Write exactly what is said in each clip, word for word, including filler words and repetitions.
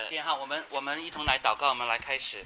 点哈，我们我们一同来祷告，我们来开始。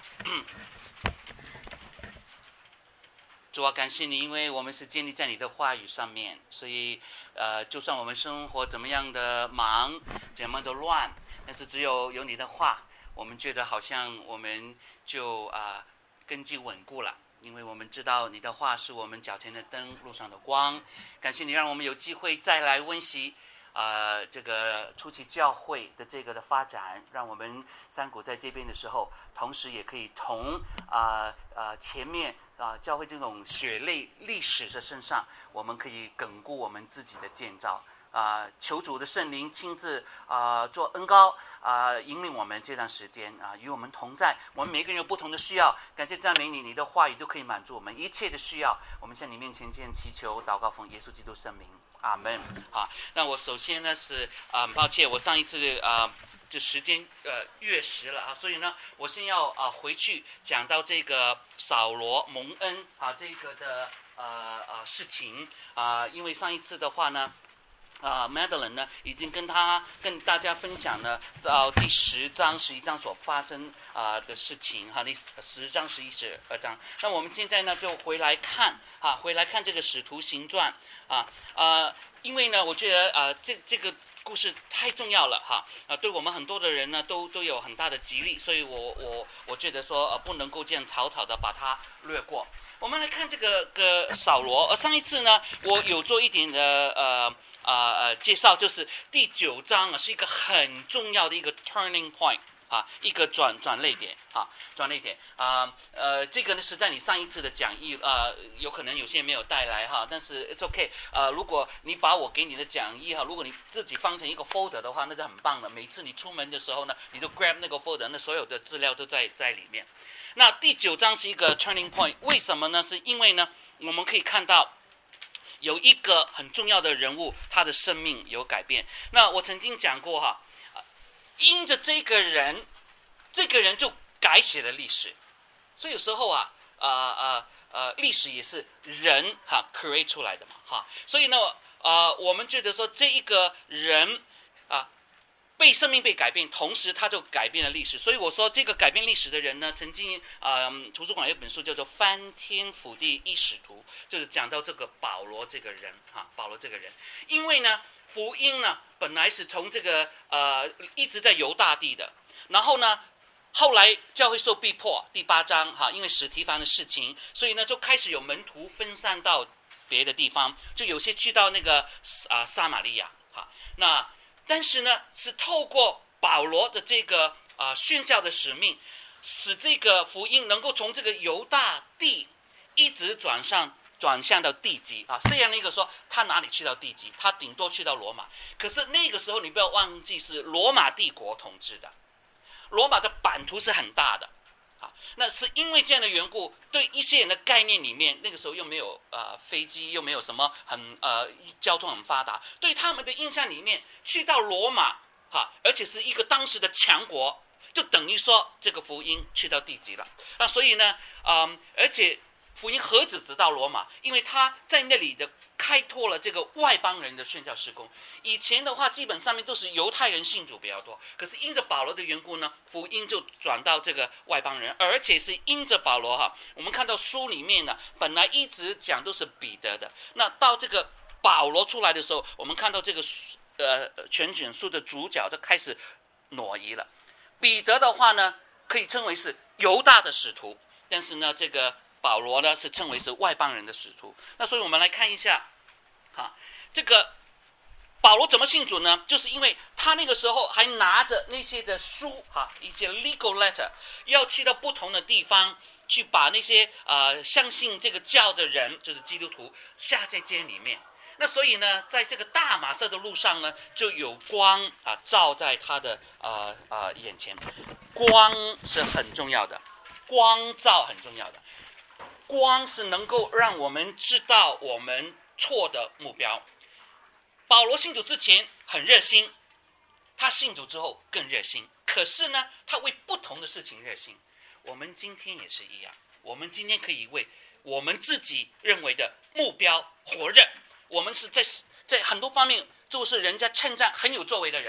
主啊，感谢你，因为我们是建立在你的话语上面，所以呃，就算我们生活怎么样的忙，怎么样的乱，但是只有有你的话，我们觉得好像我们就啊、呃、根基稳固了。因为我们知道你的话是我们脚前的灯，路上的光。感谢你让我们有机会再来温习呃，这个初期教会的这个的发展，让我们三股在这边的时候，同时也可以从啊啊、呃呃、前面啊、呃、教会这种血泪历史的身上，我们可以巩固我们自己的建造。啊、呃，求主的圣灵亲自啊、呃、做恩膏啊、呃，引领我们这段时间啊、呃，与我们同在。我们每个人有不同的需要，感谢赞美你，你的话语都可以满足我们一切的需要。我们向你面前先祈求祷告，奉耶稣基督圣名，阿门。好，那我首先呢是啊、呃，抱歉，我上一次啊。呃这时间呃越时了啊，所以呢，我先要啊、呃、回去讲到这个扫罗蒙恩啊这个的呃呃事情啊、呃，因为上一次的话呢。啊、呃、，Madeline 呢，已经跟他跟大家分享了到第十章、十一章所发生啊、呃、的事情哈，第十章、十一、十二章。那我们现在呢，就回来看啊，回来看这个《使徒行传》啊呃，因为呢，我觉得啊、呃，这这个故事太重要了哈啊，对我们很多的人呢，都都有很大的激励，所以我我我觉得说呃，不能够这样草草的把它略过。我们来看这个个扫罗，而上一次呢，我有做一点的呃。呃呃，介绍就是第九章啊，是一个很重要的一个 turning point 啊，一个转转捩点啊，转捩点啊，呃，这个呢是在你上一次的讲义啊、呃，有可能有些人没有带来哈，但是 it's okay 呃，如果你把我给你的讲义哈，如果你自己放成一个 folder 的话，那是很棒的。每次你出门的时候呢，你都 grab 那个 folder， 那所有的资料都在在里面。那第九章是一个 turning point， 为什么呢？是因为呢，我们可以看到。有一个很重要的人物，他的生命有改变。那我曾经讲过哈，因着这个人，这个人就改写了历史。所以有时候啊，呃呃呃，历史也是人哈 create 出来的嘛哈。所以呢，呃，我们觉得说这一个人啊。被生命被改变，同时他就改变了历史。所以我说这个改变历史的人呢，曾经呃图书馆有一本书叫做《翻天覆地一使徒》，就是讲到这个保罗这个人哈，保罗这个人，因为呢福音呢本来是从这个呃一直在犹大地的，然后呢后来教会受逼迫，第八章哈，因为史提凡的事情，所以呢就开始有门徒分散到别的地方，就有些去到那个啊、呃、撒玛利亚哈，那。但是呢，是透过保罗的这个啊、呃、宣教的使命，使这个福音能够从这个犹大地一直转上转向到地极啊。虽然那个说他哪里去到地极，他顶多去到罗马，可是那个时候你不要忘记是罗马帝国统治的，罗马的版图是很大的。啊，那是因为这样的缘故，对一些人的概念里面，那个时候又没有呃飞机，又没有什么很呃交通很发达，对他们的印象里面，去到罗马哈，而且是一个当时的强国，就等于说这个福音去到地极了。那所以呢，嗯，而且福音何止直到罗马，因为他在那里的开拓了这个外邦人的宣教事工。以前的话，基本上面都是犹太人信主比较多，可是因着保罗的缘故呢，福音就转到这个外邦人，而且是因着保罗哈，我们看到书里面呢，本来一直讲都是彼得的，那到这个保罗出来的时候，我们看到这个呃全卷书的主角就开始挪移了。彼得的话呢，可以称为是犹大的使徒，但是呢，这个保罗呢是称为是外邦人的使徒。那所以我们来看一下，哈，这个保罗怎么信主呢？就是因为他那个时候还拿着那些的书哈，一些 legal letter， 要去到不同的地方去把那些呃相信这个教的人，就是基督徒下在监里面。那所以呢，在这个大马色的路上呢，就有光啊照在他的呃呃眼前。光是很重要的，光照很重要的。光是能够让我们知道我们错的目标。保罗信主之前很热心，他信主之后更热心。可是呢，他为不同的事情热心。我们今天也是一样，我们今天可以为我们自己认为的目标火热。我们是在在很多方面都是人家称赞很有作为的人，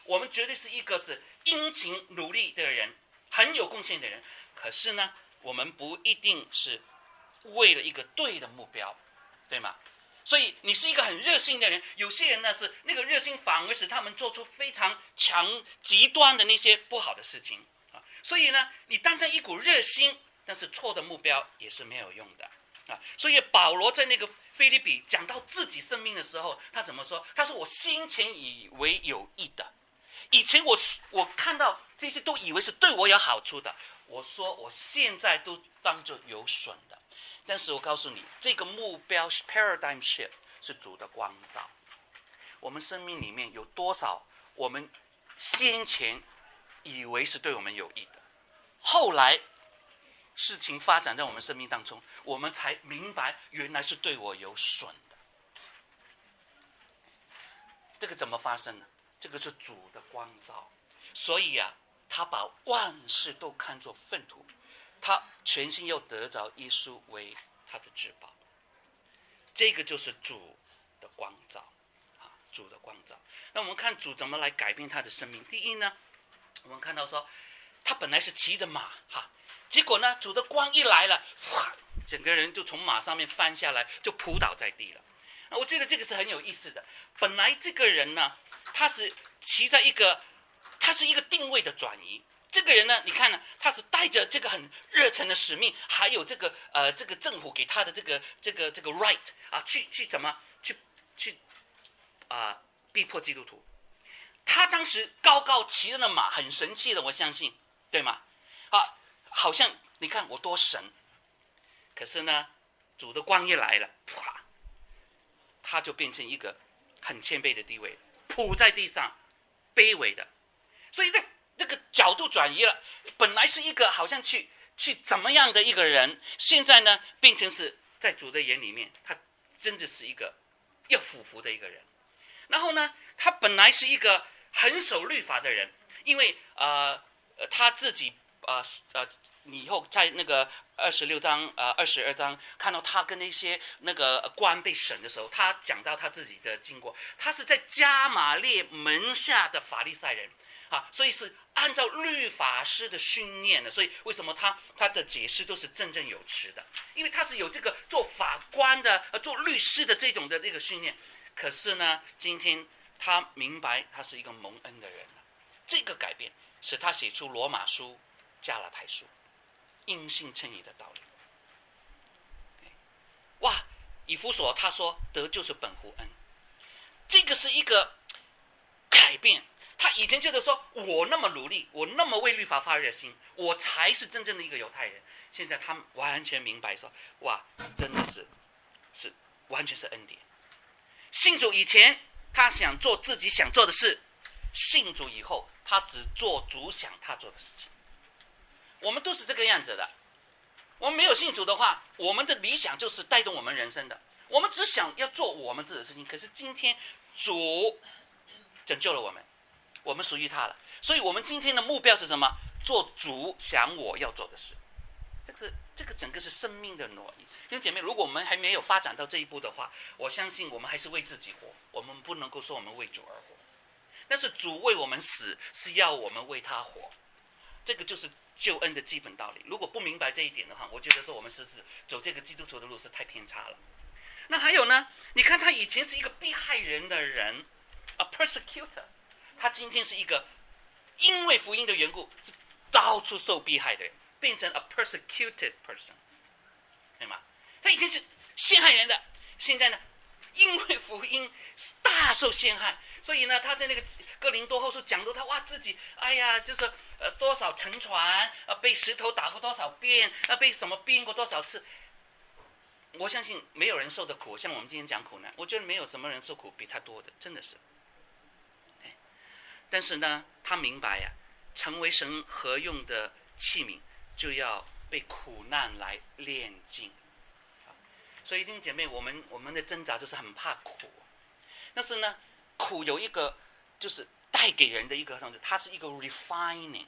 我们绝对是一个是殷勤努力的人，很有贡献的人。可是呢，我们不一定是为了一个对的目标，对吗？所以你是一个很热心的人，有些人呢是那个热心反而使他们做出非常强极端的那些不好的事情啊。所以呢，你单单一股热心，但是错的目标也是没有用的啊。所以保罗在那个腓立比讲到自己生命的时候，他怎么说？他说：“我先前以为有益的，以前我我看到这些都以为是对我有好处的，我说我现在都当作有损的。”但是我告诉你，这个目标是 paradigm shift， 是主的光照。我们生命里面有多少我们先前以为是对我们有益的，后来事情发展在我们生命当中，我们才明白原来是对我有损的。这个怎么发生呢？这个是主的光照。所以啊，他把万事都看作粪土，他全心要得着耶稣为他的至宝。这个就是主的光照啊，主的光照。那我们看主怎么来改变他的生命。第一呢，我们看到说，他本来是骑着马哈，结果呢，主的光一来了，哇，整个人就从马上面翻下来，就扑倒在地了。我觉得这个是很有意思的。本来这个人呢，他是骑在一个，他是一个定位的转移。这个人呢，你看呢，他是带着这个很热忱的使命，还有这个呃这个政府给他的这个这个这个 right 啊，去去怎么去去啊、呃、逼迫基督徒。他当时高高骑着的马很神气的，我相信，对吗？啊，好像你看我多神。可是呢，主的光一来了，啪，他就变成一个很谦卑的地位，扑在地上，卑微的。所以这这个角度转移了，本来是一个好像去去怎么样的一个人，现在呢变成是在主的眼里面，他真的是一个要俯伏的一个人。然后呢，他本来是一个很守律法的人，因为呃他自己呃呃，你以后在那个二十六章呃二十二章看到他跟那些那个官被审的时候，他讲到他自己的经过，他是在加玛列门下的法利赛人啊，所以是按照律法师的训练的，所以为什么他他的解释都是振振有词的？因为他是有这个做法官的、呃做律师的这种的那个训练。可是呢，今天他明白他是一个蒙恩的人了，这个改变使他写出罗马书、加拉太书，因信称义的道理。哇，以弗所他说得就是本乎恩，这个是一个改变。他以前觉得说，我那么努力，我那么为律法发热心，我才是真正的一个犹太人。现在他完全明白说，哇，真的是是完全是恩典。信主以前，他想做自己想做的事；信主以后，他只做主想他做的事情。我们都是这个样子的。我们没有信主的话，我们的理想就是带动我们人生的。我们只想要做我们自己的事情。可是今天主拯救了我们，我们属于他了。所以我们今天的目标是什么？做主想我要做的事。这个这个整个是生命的挪移。弟兄姐妹，如果我们还没有发展到这一步的话，我相信我们还是为自己活，我们不能够说我们为主而活。但是主为我们死，是要我们为他活，这个就是救恩的基本道理。如果不明白这一点的话，我觉得说我们是是走这个基督徒的路是太偏差了。那还有呢，你看他以前是一个迫害人的人 ，a persecutor， 他今天是一个因为福音的缘故是到处受迫害的人，变成 a persecuted person， 对吗？他以前是陷害人的，现在呢，因为福音大受陷害，所以呢，他在那个哥林多后书讲到他哇自己，哎呀，就是呃多少沉船，呃被石头打过多少遍，呃被什么鞭过多少次。我相信没有人受的苦，像我们今天讲苦难，我觉得没有什么人受苦比他多的，真的是。但是呢，他明白呀、啊，成为神合用的器皿，就要被苦难来炼净。所以弟兄姐妹，我们我们的挣扎就是很怕苦，但是呢，苦有一个就是带给人的一个，它是一个 refining，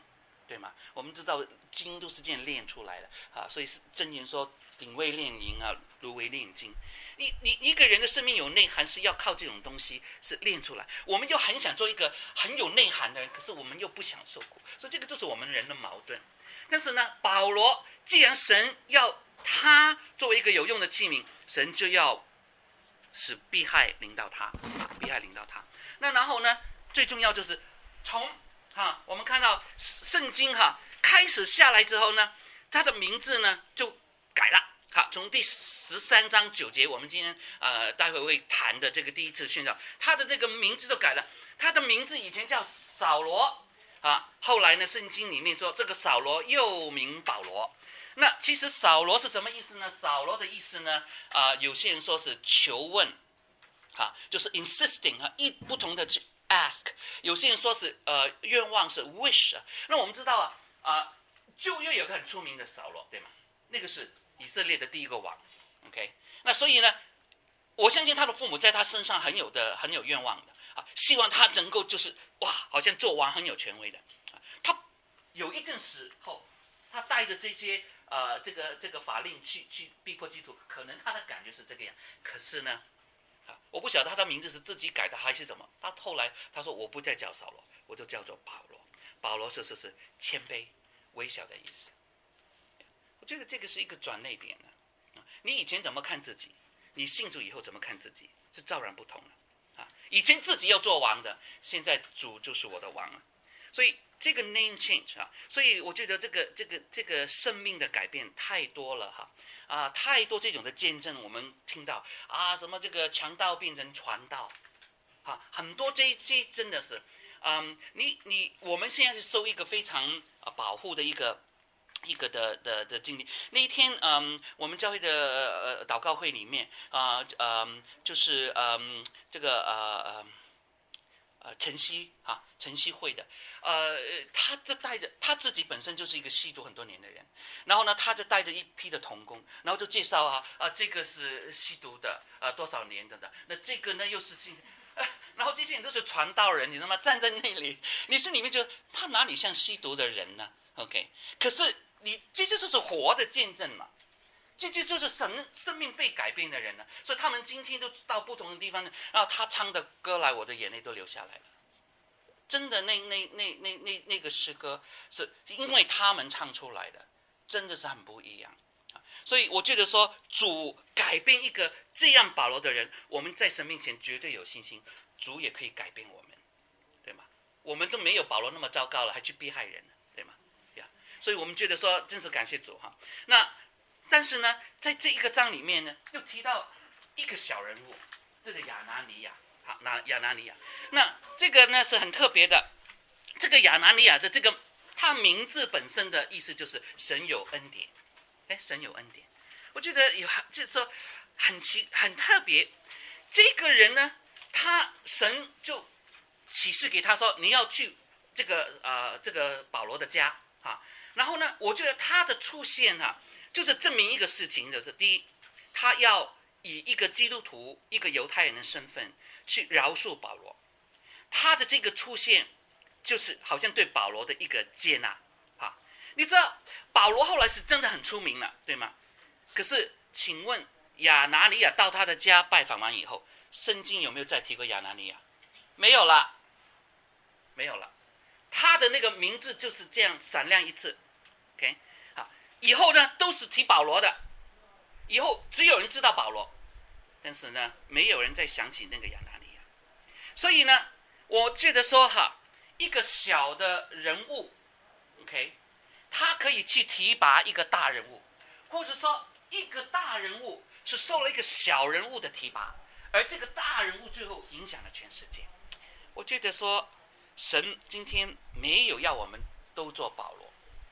对吗？我们知道经都是这样练出来的啊，所以是真言说鼎为炼银啊，炉为炼金。你你一个人的生命有内涵，是要靠这种东西是练出来。我们又很想做一个很有内涵的人，可是我们又不想受苦，所以这个就是我们人的矛盾。但是呢，保罗既然神要他作为一个有用的器皿，神就要使迫害临到他，啊，迫害临到他。那然后呢，最重要就是从啊，我们看到圣经哈、啊、开始下来之后呢，他的名字呢就改了。好，从第十三章九节，我们今天呃待会会谈的这个第一次宣教，他的那个名字都改了。他的名字以前叫扫罗啊，后来呢，圣经里面说这个扫罗又名保罗。那其实扫罗是什么意思呢？扫罗的意思呢，啊、呃，有些人说是求问，啊，就是 insisting 啊，一不同的去 ask。有些人说是呃愿望是 wish。那我们知道啊，啊、呃，旧约有个很出名的扫罗，对吗？那个是以色列的第一个王 ，OK。那所以呢，我相信他的父母在他身上很有的很有愿望的啊，希望他能够就是哇，好像做王很有权威的。啊、他有一阵时候，他带着这些。呃，这个这个法令去去逼迫基督徒，可能他的感觉是这个样。可是呢，啊，我不晓得他的名字是自己改的还是怎么。他后来他说我不再叫扫罗，我就叫做保罗。保罗是是是谦卑、微小的意思。我觉得这个是一个转捩点呢、啊。你以前怎么看自己？你信主以后怎么看自己？是骤然不同了。啊，以前自己要做王的，现在主就是我的王了。所以。这个 name change 啊，所以我觉得这个这个这个生命的改变太多了哈啊，太多这种的见证，我们听到啊，什么这个强盗变成传道，啊，很多这一些真的是，嗯，你你我们现在是受一个非常啊保护的一个一个的的的经历。那一天，嗯，我们教会的呃祷告会里面啊，嗯，就是嗯这个呃呃呃晨曦啊晨曦会的。呃，他就带着他自己本身就是一个吸毒很多年的人，然后呢，他就带着一批的同工，然后就介绍啊啊，这个是吸毒的，啊多少年的的，那这个呢又是吸，啊，然后这些人都是传道人，你知道吗？站在那里，你心里面觉得他哪里像吸毒的人呢 ？OK， 可是你这就是活的见证嘛，这这就是神生命被改变的人呢，所以他们今天都到不同的地方，然后他唱的歌来，我的眼泪都流下来了。真的那那那那那那个诗歌是因为他们唱出来的，真的是很不一样啊！所以我觉得说，主改变一个这样保罗的人，我们在神面前绝对有信心，主也可以改变我们，对吗？我们都没有保罗那么糟糕了，还去逼害人，对吗？呀，所以我们觉得说，真是感谢主哈。那但是呢，在这一个章里面呢，又提到一个小人物，就是亚拿尼亚。好，那亚拿尼亚，那这个呢是很特别的。这个亚拿尼亚的这个，他名字本身的意思就是神有恩典。哎，神有恩典，我觉得有，就是说很奇很特别。这个人呢，他神就启示给他说，你要去这个呃这个保罗的家啊。然后呢，我觉得他的出现啊，就是证明一个事情，就是第一，他要以一个基督徒、一个犹太人的身份。去饶恕保罗，他的这个出现，就是好像对保罗的一个接纳啊。你知道保罗后来是真的很出名了，对吗？可是，请问亚拿尼亚到他的家拜访完以后，圣经有没有再提过亚拿尼亚？没有了，没有了。他的那个名字就是这样闪亮一次 ，OK， 好，以后呢都是提保罗的，以后只有人知道保罗，但是呢，没有人再想起那个亚拿尼亚。所以呢，我觉得说哈，一个小的人物 ，OK， 他可以去提拔一个大人物，或者说一个大人物是受了一个小人物的提拔，而这个大人物最后影响了全世界。我觉得说，神今天没有要我们都做保罗，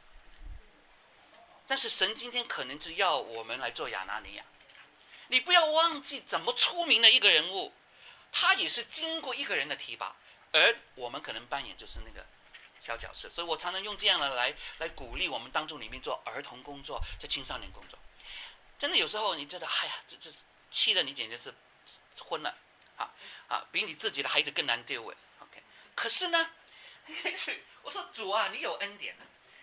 但是神今天可能是要我们来做亚拿尼亚。你不要忘记，怎么出名的一个人物，他也是经过一个人的提拔，而我们可能扮演就是那个小角色。所以我常常用这样的来来鼓励我们当中里面做儿童工作，在青少年工作。真的有时候你觉得，哎呀，这这气得你简直是昏了啊啊，比你自己的孩子更难 deal with。OK， 可是呢，我说主啊，你有恩典，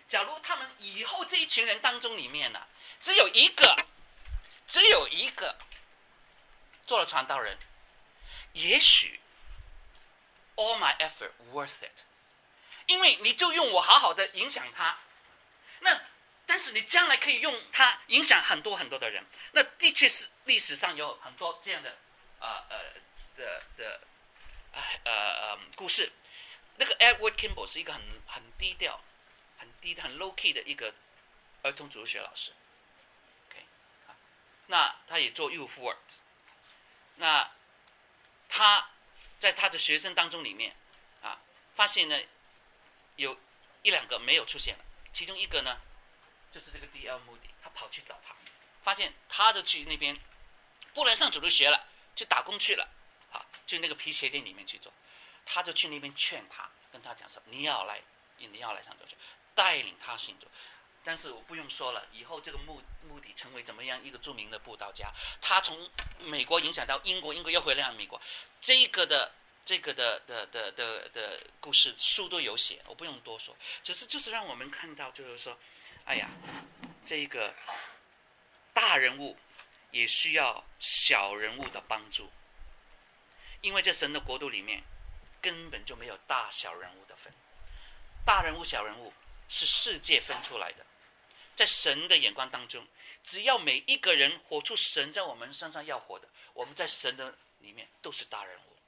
假如他们以后这一群人当中里面呢、啊，只有一个，只有一个做了传道人，也许 all my effort worth it， 因为你就用我好好的影响他，那但是你将来可以用它影响很多很多的人。那的确是历史上有很多这样的啊 呃, 呃的的呃呃故事。那个 Edward Kimball 是一个很很低调、很低很 low key 的一个儿童主日学老师。OK， 那他也做 youth work。那他在他的学生当中里面啊，发现呢有一两个没有出现了，其中一个呢就是这个 D L Moody， 他跑去找他，发现他就去那边不能上主日学了，去打工去了，啊，去那个皮鞋店里面去做。他就去那边劝他，跟他讲说：“你要来，你要来上主日学，带领他信主。”但是我不用说了，以后这个目目的成为怎么样一个著名的布道家，他从美国影响到英国，英国又回来美国，这个的这个的的的的的故事书都有写，我不用多说，只是就是让我们看到，就是说，哎呀，这个大人物也需要小人物的帮助，因为在神的国度里面根本就没有大小人物的分，大人物小人物是世界分出来的。在神的眼光当中，只要每一个人活出神在我们身上要活的，我们在神的里面都是大人物。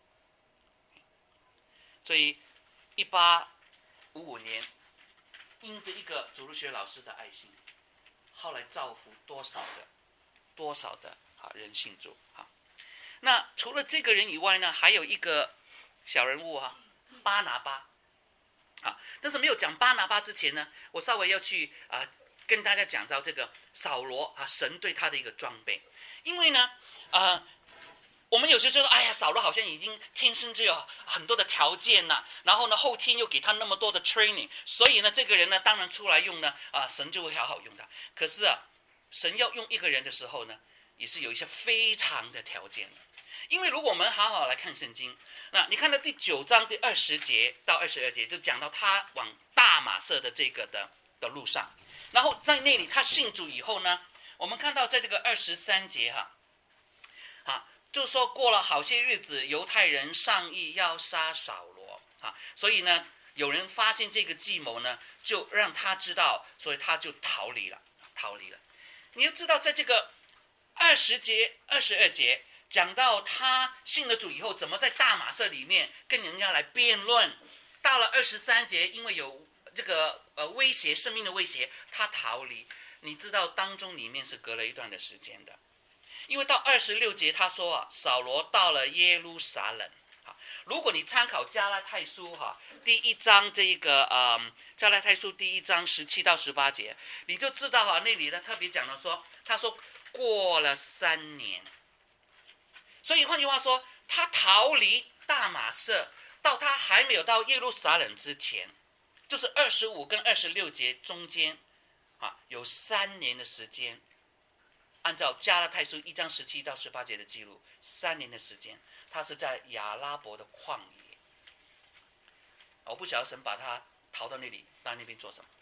所以一八五五年因着一个主日学老师的爱心，后来造福多少的多少的啊人信主啊。那除了这个人以外呢，还有一个小人物啊，巴拿巴啊。但是没有讲巴拿巴之前呢，我稍微要去啊跟大家讲到这个扫罗啊，神对他的一个装备。因为呢，呃，我们有时候说，哎呀，扫罗好像已经天生就有很多的条件呐，然后呢，后天又给他那么多的 training， 所以呢，这个人呢，当然出来用呢，啊，神就会好好用他。可是啊，神要用一个人的时候呢，也是有一些非常的条件的。因为如果我们好好来看圣经，那你看到第九章第二十节到二十二节，就讲到他往大马色的这个的的路上。然后在那里他信主以后呢，我们看到在这个二十三节哈，啊，就说过了好些日子，犹太人商议要杀扫罗啊，所以呢，有人发现这个计谋呢，就让他知道，所以他就逃离了，逃离了。你要知道，在这个二十节、二十二节讲到他信了主以后，怎么在大马色里面跟人家来辩论。到了二十三节，因为有这个呃威胁，生命的威胁，他逃离。你知道当中里面是隔了一段的时间的，因为到二十六节他说啊，扫罗到了耶路撒冷。啊，如果你参考加拉太书哈、啊、第一章这一个呃加拉太书第一章十七到十八节，你就知道哈、啊、那里呢特别讲了说，他说过了三年，所以换句话说，他逃离大马色到他还没有到耶路撒冷之前，就是二十五跟二十六节中间啊，有三年的时间。按照加拉太书一章十七到十八节的记录，三年的时间，他是在亚拉伯的旷野。我不晓得神把他逃到那里，到那边做什么？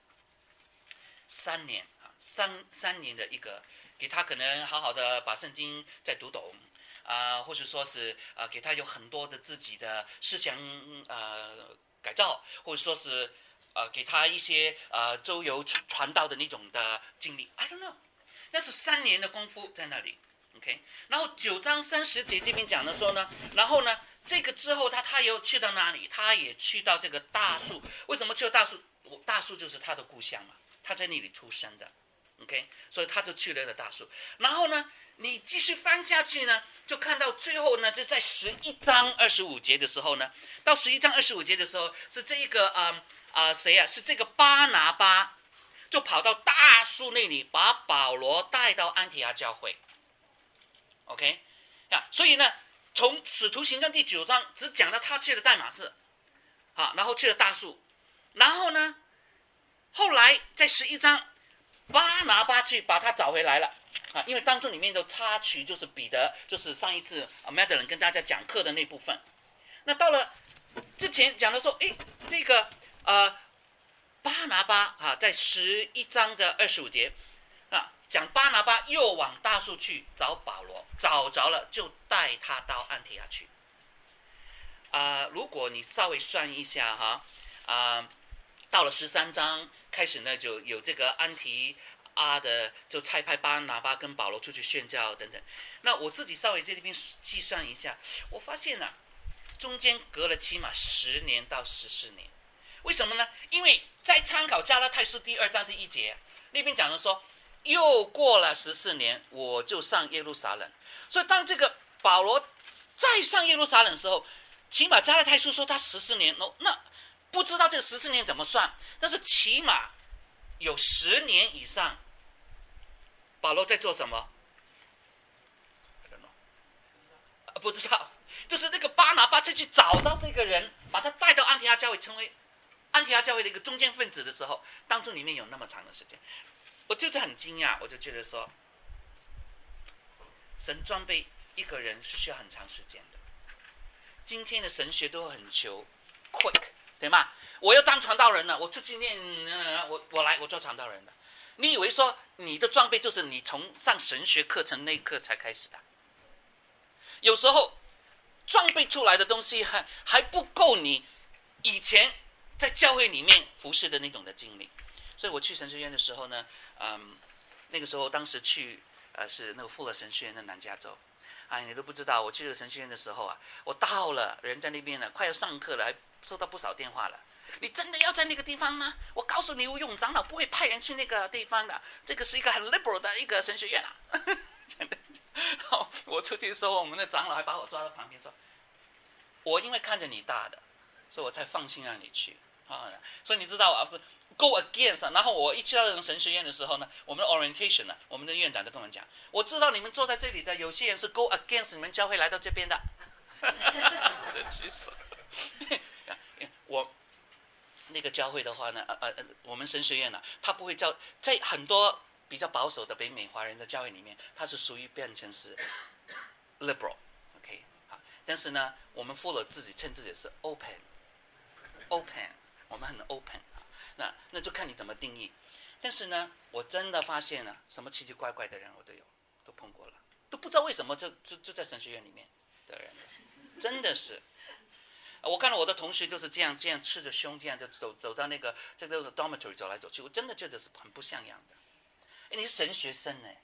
三年啊，三三年的一个，给他可能好好的把圣经再读懂啊、呃，或者说是呃给他有很多的自己的思想呃改造，或者说是呃给他一些呃周游传道的那种的经历。I don't know。那是三年的功夫在那里 ，OK。然后九章三十节这边讲的说呢，然后呢，这个之后他他又去到哪里？他也去到这个大树。为什么去到大树？大树就是他的故乡嘛，他在那里出生的 ，OK。所以他就去了那个大树。然后呢，你继续翻下去呢，就看到最后呢，就在十一章二十五节的时候呢，到十一章二十五节的时候是这一个啊啊、呃、谁啊？是这个巴拿巴。就跑到大树那里，把保罗带到安提阿教会 ，OK， 啊，所以呢，从使徒行传第九章只讲到他去了代马士，啊，然后去了大树，然后呢，后来在十一章，巴拿巴去把他找回来了，啊，因为当中里面的插曲就是彼得，就是上一次啊 Madeline 跟大家讲课的那部分，那到了之前讲的说，哎，这个呃。巴拿巴啊，在十一章的二十五节啊，讲巴拿巴又往大树去找保罗，找着了就带他到安提阿去。啊、呃，如果你稍微算一下哈，啊、呃，到了十三章开始呢，就有这个安提阿的，就差派巴拿巴跟保罗出去宣教等等。那我自己稍微这里边计算一下，我发现呢、啊，中间隔了起码十年到十四年。为什么呢？因为在参考加拉太书第二章第一节那边讲的说，又过了十四年，我就上耶路撒冷。所以当这个保罗再上耶路撒冷的时候，起码加拉太书说他十四年，那不知道这个十四年怎么算，但是起码有十年以上，保罗在做什么？不知道，就是那个巴拿巴再去找到这个人，把他带到安提阿教会，成为安提阿教会的一个中坚分子的时候，当中里面有那么长的时间，我就是很惊讶，我就觉得说，神装备一个人是需要很长时间的。今天的神学都很求 quick， 对吗？我要当传道人了，我出去念，呃、我我来，我做传道人了。你以为说你的装备就是你从上神学课程那一刻才开始的？有时候装备出来的东西还还不够你以前在教会里面服侍的那种的经历。所以我去神学院的时候呢，嗯，那个时候当时去呃是那个富勒神学院的南加州。哎，你都不知道，我去这个神学院的时候啊，我到了，人在那边呢，快要上课了，还收到不少电话了。你真的要在那个地方吗？我告诉你，我永长老不会派人去那个地方的，这个是一个很 liberal 的一个神学院啊。真的。好，我出去的时候，我们的长老还把我抓到旁边说：“我因为看着你大的，所以我才放心让你去啊。”所以你知道啊 ，go against。然后我一去到神学院的时候呢，我们的 orientation 呢，我们的院长就跟我们讲：“我知道你们坐在这里的有些人是 go against 你们教会来到这边的。”气死了！我那个教会的话呢，呃呃，我们神学院呢、啊，他不会教，在很多比较保守的北美华人的教会里面，它是属于变成是 liberal，OK， 好，但是呢，我们富勒自己称自己是 open，open， 我们很 open， 那那就看你怎么定义。但是呢，我真的发现了什么奇奇怪怪的人我都有，都碰过了，都不知道为什么就就就在神学院里面的人，真的是。我看到我的同学就是这样这样赤着胸这样就走走到那个在这个 dormitory 走来走去，我真的觉得是很不像样的。哎，你是神学生呢？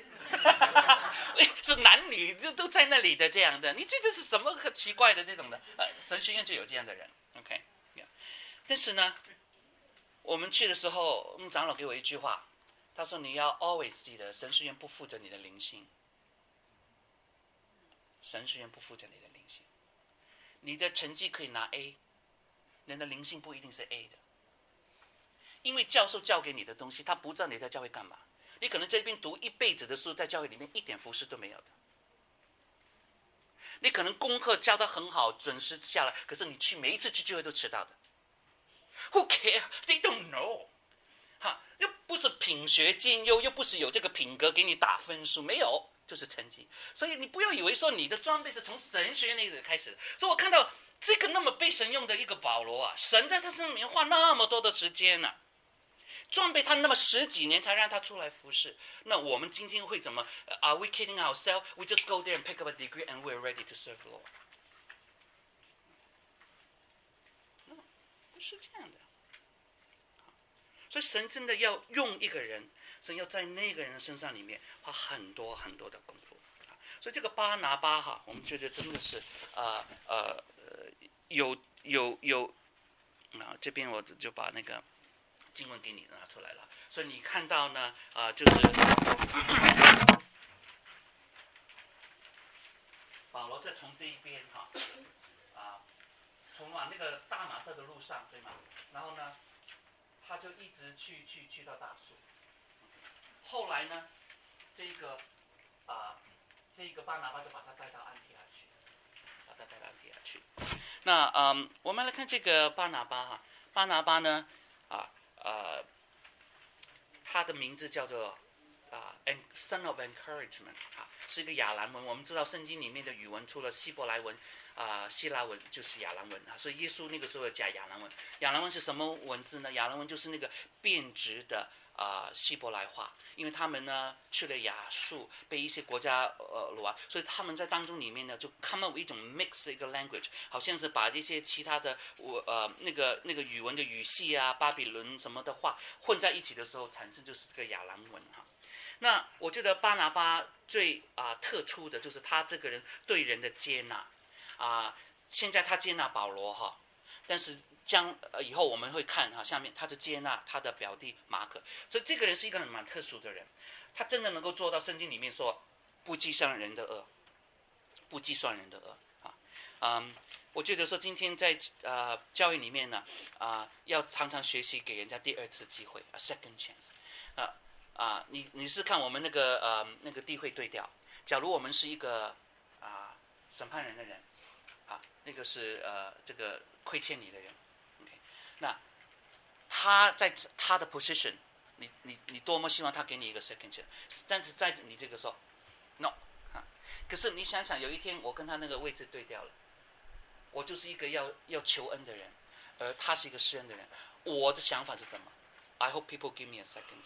是男女都都在那里的这样的，你觉得是什么很奇怪的这种的？呃，神学院就有这样的人 ，OK， 但是呢，我们去的时候，我们长老给我一句话，他说你要 always 记得，神学院不负责你的灵性，神学院不负责你的灵性。你的成绩可以拿 A， 人的灵性不一定是 A 的，因为教授教给你的东西，他不知道你在教会干嘛。你可能这边读一辈子的书，在教会里面一点服事都没有的。你可能功课教得很好，准时下来，可是你去每一次去聚会都迟到的。Who care? They don't know。哈，又不是品学兼优，又不是有这个品格给你打分数，没有。就是成绩，所以你不要以为说你的装备是从神学那个开始的。所以我看到这个那么被神用的一个保罗啊，神在他身上花那么多的时间呢、啊，装备他那么十几年才让他出来服侍。那我们今天会怎么 ？Are we kidding ourselves? We just go there and pick up a degree and we're ready to serve the Lord？ No， 不是这样的。所以神真的要用一个人。神要在那个人的身上里面花很多很多的功夫，所以这个巴拿巴哈，我们觉得真的是啊呃呃有有有啊，这边我就把那个经文给你拿出来了，所以你看到呢啊、呃，就是保罗在从这一边哈啊，从往那个大马色的路上对吗？然后呢，他就一直去去去到大树。后来呢，这个啊、呃，这个巴拿巴就把他带到安提阿去，把他带到安提阿去。那嗯，我们来看这个巴拿巴哈，巴拿巴呢啊呃，他的名字叫做啊、呃、，Son of Encouragement 啊，是一个亚兰文。我们知道圣经里面的语文除了希伯来文啊、 啊、呃、希腊文就是亚兰文啊，所以耶稣那个时候要讲亚兰文。亚兰文是什么文字呢？亚兰文就是那个变质的啊、呃、希伯来话，因为他们呢去了亚述，被一些国家呃掳啊，所以他们在当中里面呢就 come up 一种 mix 的一个 language， 好像是把这些其他的我呃那个那个语文的语系啊，巴比伦什么的话混在一起的时候，产生就是这个亚兰文哈。那我觉得巴拿巴最啊、呃、特殊的就是他这个人对人的接纳啊、呃，现在他接纳保罗哈，但是将、呃、以后我们会看哈，下面他就接纳他的表弟马可，所以这个人是一个蛮特殊的人，他真的能够做到圣经里面说不计算人的恶，不计算人的恶啊，嗯，我觉得说今天在呃教育里面呢啊、呃，要常常学习给人家第二次机会 ，a second chance 啊、呃。啊，你你是看我们那个呃那个地会对调，假如我们是一个啊审判人的人，啊那个是呃这个亏欠你的人 ，OK， 那他在他的 position， 你你你多么希望他给你一个 second chance， 但是在你这个时候 ，no 啊，可是你想想有一天我跟他那个位置对调了，我就是一个要要求恩的人，而他是一个施恩的人，我的想法是怎么 ？I hope people give me a second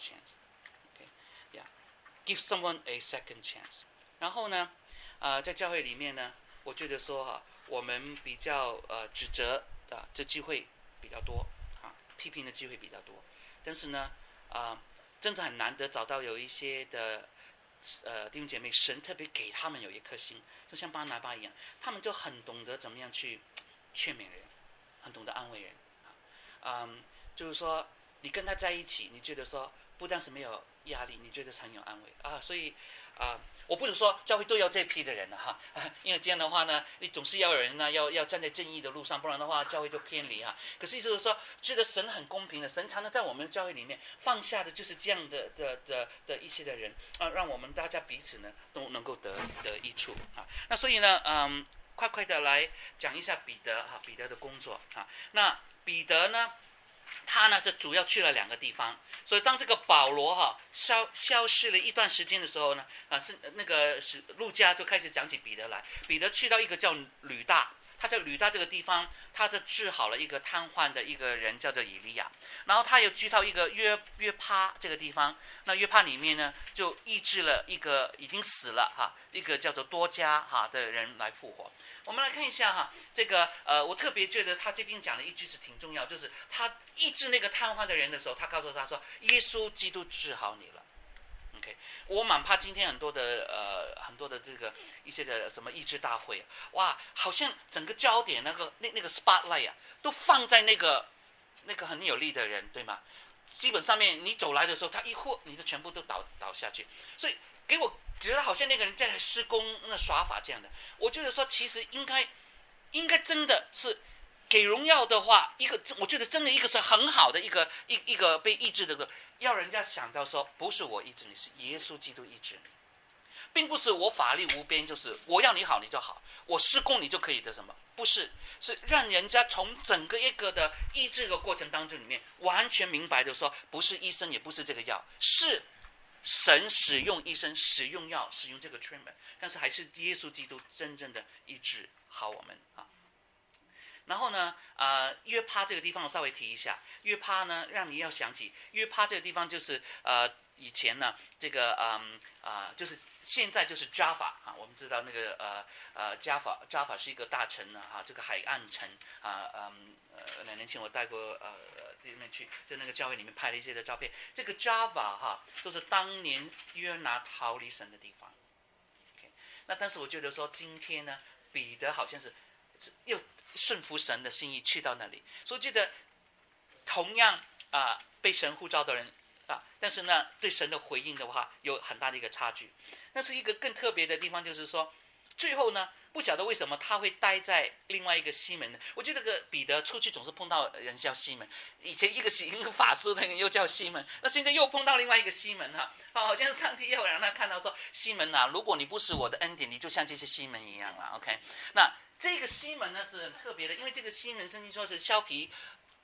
chance。Give someone a second chance。然后呢，呃，在教会里面呢，我觉得说哈、啊，我们比较呃指责啊，这机会比较多啊，批评的机会比较多。但是呢，啊，真的很难得找到有一些的呃弟兄姐妹，神特别给他们有一颗心，就像巴拿巴一样，他们就很懂得怎么样去劝勉人，很懂得安慰人啊。嗯，就是说你跟他在一起，你觉得说不但是没有压力，你觉得很有安慰啊，所以啊，我不是说教会都要这批的人了哈、啊，因为这样的话呢，你总是要有人呢，要要站在正义的路上，不然的话教会就偏离哈。可是就是说，这个神很公平的，神常常在我们教会里面放下的就是这样的的的的一些的人啊，让我们大家彼此呢都能够得得益处啊。那所以呢，嗯，快快的来讲一下彼得哈，彼得的工作啊。那彼得呢？他呢是主要去了两个地方，所以当这个保罗哈消消失了一段时间的时候呢，啊是那个是路加就开始讲起彼得来。彼得去到一个叫吕大，他在吕大这个地方，他就治好了一个瘫痪的一个人，叫做以利亚。然后他又去到一个约约帕这个地方，那约帕里面呢就医治了一个已经死了哈，一个叫做多加哈的人来复活。我们来看一下哈，这个呃，我特别觉得他这边讲的一句是挺重要，就是他医治那个瘫痪的人的时候，他告诉他说：“耶稣基督治好你了。” OK， 我蛮怕今天很多的呃很多的这个一些的什么医治大会，哇，好像整个焦点那个那那个 spotlight 啊，都放在那个那个很有力的人，对吗？基本上面你走来的时候，他一呼，你的全部都倒倒下去，所以给我觉得好像那个人在施工那耍法这样的。我觉得说其实应该应该真的是给荣耀的话，一个我觉得真的一个是很好的一个一一个被医治的，要人家想到说不是我医治你，是耶稣基督医治你，并不是我法力无边，就是我要你好你就好，我施工你就可以的什么，不是，是让人家从整个一个的医治的过程当中里面完全明白的说，不是医生也不是这个药，是神使用医生使用药使用这个 treatment， 但是还是耶稣基督真正的医治好我们啊。然后呢，呃，约帕这个地方我稍微提一下，约帕呢，让你要想起约帕这个地方就是呃以前呢这个嗯啊、呃、就是现在就是 Jaffa 啊，我们知道那个呃呃 Jaffa Jaffa 是一个大城呢哈、啊，这个海岸城啊嗯呃两年前我带过呃那边去，在那个教会里面拍了一些的照片，这个 Jaffa 哈、啊、都是当年约拿逃离神的地方。Okay， 那但是我觉得说今天呢，彼得好像是又顺服神的心意去到那里，所以觉得同样啊、呃、被神呼召的人啊，但是呢对神的回应的话有很大的一个差距。那是一个更特别的地方，就是说最后呢不晓得为什么他会待在另外一个西门呢？我觉得这个彼得出去总是碰到人叫西门，以前一个一个法师的人又叫西门，那现在又碰到另外一个西门哈、啊，好像上帝要让他看到说西门啊，如果你不是我的恩典，你就像这些西门一样了。OK， 那这个西门呢是很特别的，因为这个西门圣经说是削皮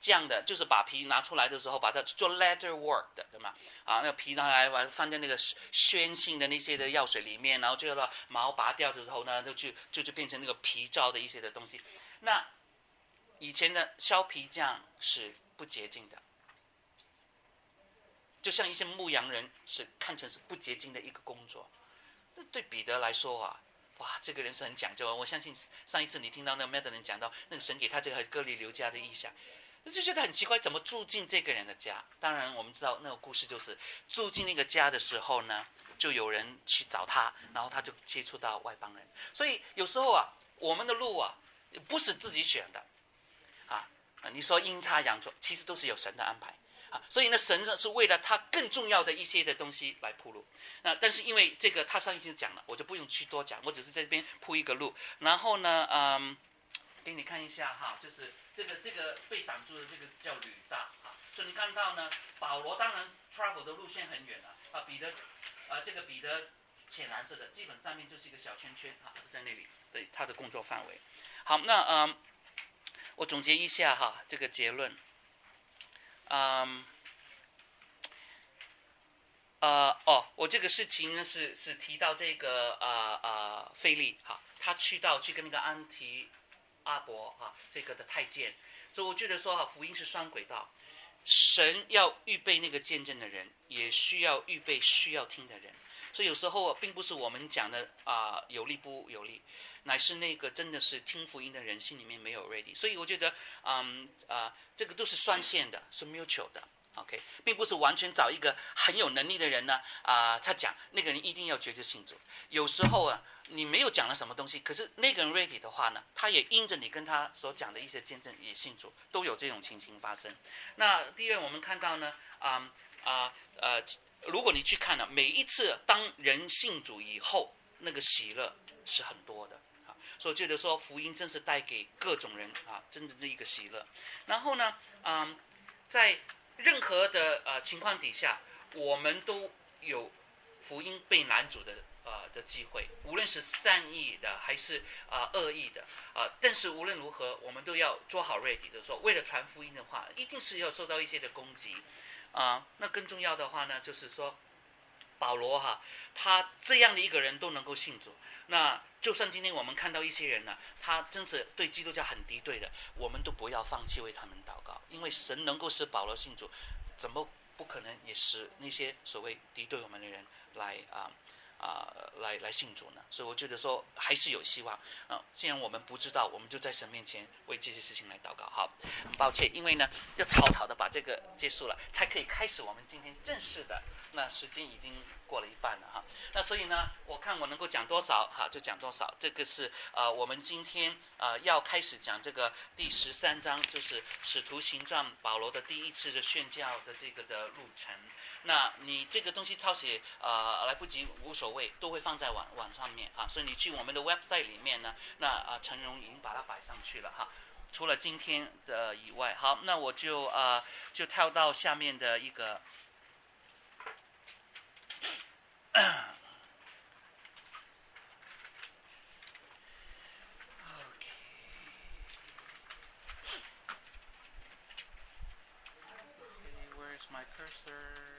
这样的，就是把皮拿出来的时候，把它做 leather work 的，对吗？啊，那个皮拿来把放在那个宣性的那些的药水里面，然后最后呢毛拔掉的时候呢，就就就就变成那个皮皂的一些的东西。那以前的削皮匠是不洁净的，就像一些牧羊人是看成是不洁净的一个工作。那对彼得来说啊，哇，这个人是很讲究。我相信上一次你听到那个 Madeline 讲到那个神给他这个哥尼流家的意象，就觉得很奇怪，怎么住进这个人的家？当然我们知道那个故事就是住进那个家的时候呢，就有人去找他，然后他就接触到外邦人。所以有时候啊，我们的路啊不是自己选的啊，你说阴差阳错，其实都是有神的安排。啊，所以呢，神是为了他更重要的一些的东西来铺路。那但是因为这个他上一集讲了，我就不用去多讲，我只是在这边铺一个路。然后呢，嗯，给你看一下哈，就是这个这个被挡住的这个叫吕大哈。所以你看到呢，保罗当然 travel 的路线很远了啊，彼得，呃，这个彼得浅蓝色的，基本上面就是一个小圈圈啊，是在那里的他的工作范围。好，那嗯，我总结一下哈，这个结论。嗯，呃，哦，我这个事情呢是是提到这个呃呃腓力哈，他去到去跟那个安提阿伯哈这个的太监，所以我觉得说哈，福音是双轨道，神要预备那个见证的人，也需要预备需要听的人，所以有时候并不是我们讲的啊、呃、有利不有利，乃是那个真的是听福音的人心里面没有 ready， 所以我觉得嗯啊、呃、这个都是双线的，是 mutual 的。OK， 并不是完全找一个很有能力的人呢，啊、呃，他讲那个人一定要绝对信主。有时候啊，你没有讲了什么东西，可是那个人 ready 的话呢，他也因着你跟他所讲的一些见证也信主，都有这种情形发生。那第二，我们看到呢，啊、呃、啊 呃, 呃，如果你去看了、啊、每一次当人信主以后，那个喜乐是很多的啊，所以我觉得说福音真是带给各种人啊，真正的一个喜乐。然后呢，嗯、呃，在任何的呃情况底下，我们都有福音被拦阻的呃的机会，无论是善意的还是啊、呃、恶意的啊、呃。但是无论如何，我们都要做好 ready 的说，为了传福音的话，一定是要受到一些的攻击啊、呃。那更重要的话呢，就是说保罗哈，他这样的一个人都能够信主。那就算今天我们看到一些人呢，他真是对基督教很敌对的，我们都不要放弃为他们祷告，因为神能够使保罗信主，怎么不可能也使那些所谓敌对我们的人来啊啊、呃、来来信主呢？所以我觉得说还是有希望啊、呃。既然我们不知道，我们就在神面前为这些事情来祷告。好，很抱歉，因为呢要草草的把这个结束了，才可以开始我们今天正式的。那时间已经过了一半了哈，那所以呢，我看我能够讲多少哈就讲多少。这个是呃我们今天呃要开始讲这个第十三章，就是使徒行传保罗的第一次的宣教的这个的路程。那你这个东西抄写呃来不及无所谓，都会放在网网上面啊，所以你去我们的 website 里面呢，那啊陈荣已经把它摆上去了哈。除了今天的以外，好，那我就呃就跳到下面的一个。Where's my cursor?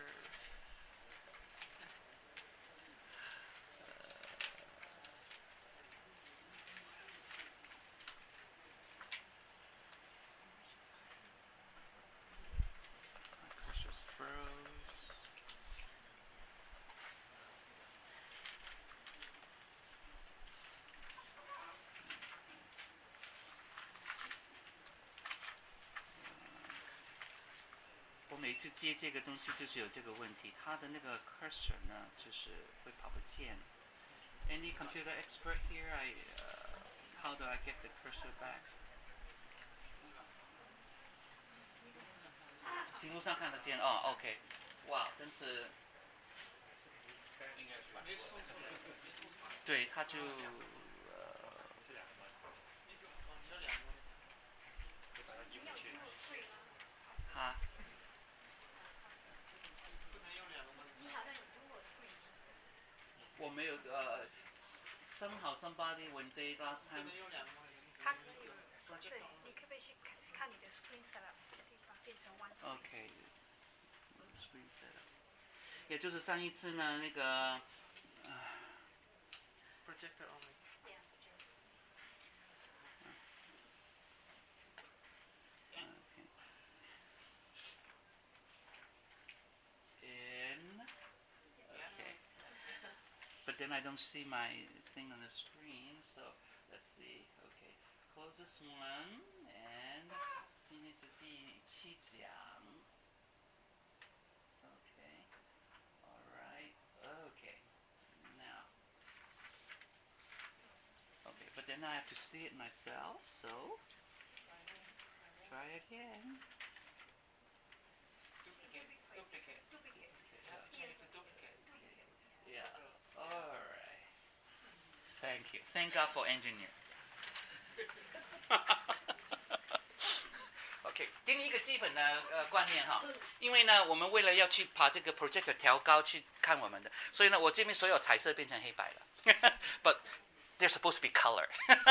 My cursor froze.我每次接这个东西就是有这个问题，它的那个 cursor 呢，就是会跑不见。Any computer expert here? I, uh, how do I get the cursor back? 屏幕上看得见哦 ，OK。哇，真是。对，他就呃。啊。我没有呃 ，somehow somebody when they last time。 他可能有，对，你可不可以去看看你的 screen setup？ 变成 one screen。 OK。也就是上一次呢，那个。 Projector only. But then I don't see my thing on the screen, so let's see. Okay, close this one, and 今天是第七讲。Okay, all right. Okay, now. Okay, but then I have to see it myself, so try again. Duplicate. Duplicate. Duplicate. Duplicate. Yeah. All right. Thank you. Thank God for engineer. OK， 给你一个基本的呃观念哈，因为呢，我们为了要去把这个 projector 调高去看我们的，所以呢，我这边所有彩色变成黑白了。But they're supposed to be color.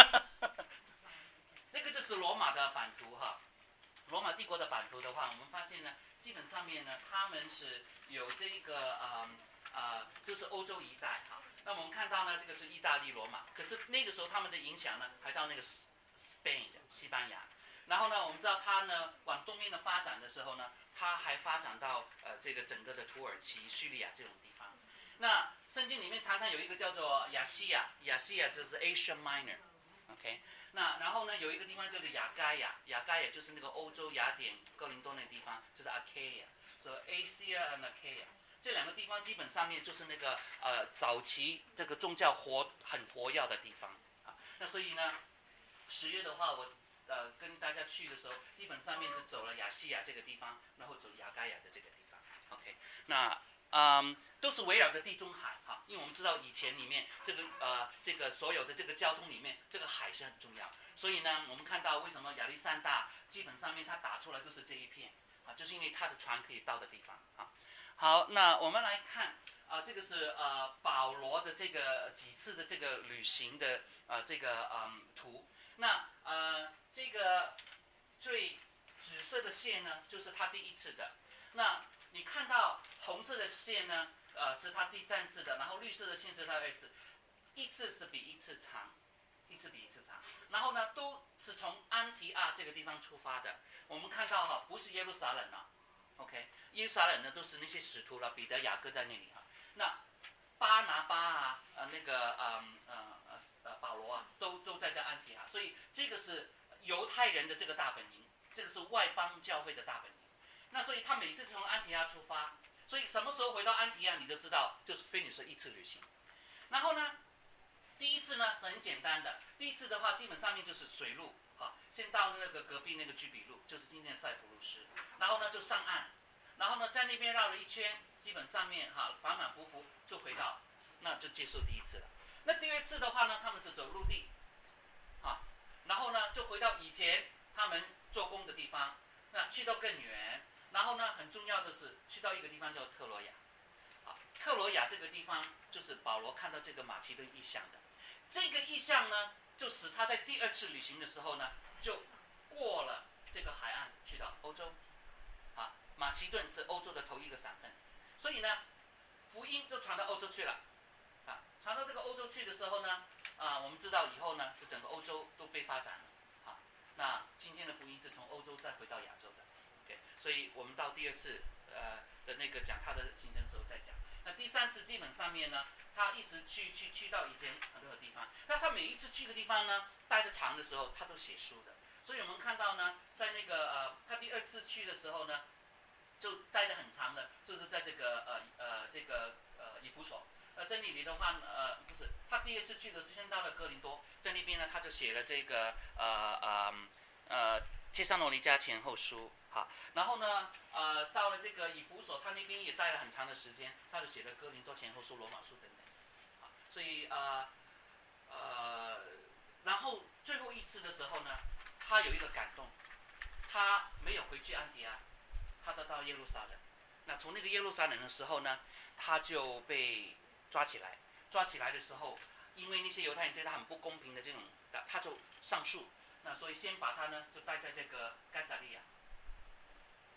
那个就是罗马的版图哈。罗马帝国的版图的话，我们发现呢，基本上面呢，他们是有这一个呃呃，就是欧洲一带哈。那我们看到呢，这个是意大利罗马，可是那个时候他们的影响呢，还到那个 Spain 西班牙。然后呢，我们知道它呢往东面的发展的时候呢，它还发展到呃这个整个的土耳其、叙利亚这种地方。那圣经里面常常有一个叫做亚细亚，亚细亚就是 Asia Minor，OK。那然后呢，有一个地方叫做亚该亚，亚该亚就是那个欧洲雅典、哥林多那个地方，就是 Achaia， 所以 Asia and Achaia 这两个地方基本上面就是那个呃早期这个宗教活很活跃的地方啊。那所以呢，十月的话我。呃，跟大家去的时候，基本上面是走了亚细亚这个地方，然后走亚该亚的这个地方。OK， 那嗯，都是围绕着地中海哈，因为我们知道以前里面这个呃这个所有的这个交通里面，这个海是很重要。所以呢，我们看到为什么亚历山大基本上面它打出来就是这一片啊，就是因为它的船可以到的地方啊。好，那我们来看啊，这个是呃保罗的这个几次的这个旅行的呃这个嗯图。那呃，这个最紫色的线呢，就是他第一次的。那你看到红色的线呢，呃，是他第三次的，然后绿色的线是他二次，一次是比一次长，一次比一次长。然后呢，都是从安提阿这个地方出发的。我们看到哈，不是耶路撒冷啊 ，OK， 耶路撒冷呢都是那些使徒了，彼得、雅各在那里啊。那巴拿巴啊，呃，那个呃呃呃呃保罗啊，都都在这安提阿，所以这个是犹太人的这个大本营，这个是外邦教会的大本营。那所以他每次从安提阿出发，所以什么时候回到安提阿，你都知道，就是非你说一次旅行。然后呢，第一次呢是很简单的，第一次的话基本上面就是水路，哈，先到那个隔壁那个居比路，就是今天的塞浦路斯，然后呢就上岸，然后呢在那边绕了一圈。基本上面哈反反复复就回到，那就结束第一次了。那第二次的话呢，他们是走陆地，啊，然后呢就回到以前他们做工的地方，那去到更远，然后呢很重要的是去到一个地方叫特罗亚，啊，特罗亚这个地方就是保罗看到这个马其顿意象的，这个意象呢就使他在第二次旅行的时候呢就过了这个海岸去到欧洲，啊，马其顿是欧洲的头一个省份。所以呢，福音就传到欧洲去了，啊，传到这个欧洲去的时候呢，啊，我们知道以后呢，是整个欧洲都被发展了，啊，那今天的福音是从欧洲再回到亚洲的 ，OK， 所以我们到第二次呃的那个讲他的行程的时候再讲。那第三次基本上面呢，他一直去去去到以前很多的地方，那他每一次去的地方呢，待得长的时候，他都写书的，所以我们看到呢，在那个呃，他第二次去的时候呢。就待得很长的，就是在这个呃呃这个呃以弗所，呃在那里的话呃不是，他第二次去的是先到了哥林多，在那边呢他就写了这个呃呃呃帖撒罗尼迦前后书，好，然后呢呃到了这个以弗所，他那边也待了很长的时间，他就写了哥林多前后书、罗马书等等，好，所以呃呃然后最后一次的时候呢，他有一个感动，他没有回去安提阿。他到到耶路撒冷，那从那个耶路撒冷的时候呢，他就被抓起来。抓起来的时候，因为那些犹太人对他很不公平的这种，他就上诉。那所以先把他呢就带在这个该撒利亚，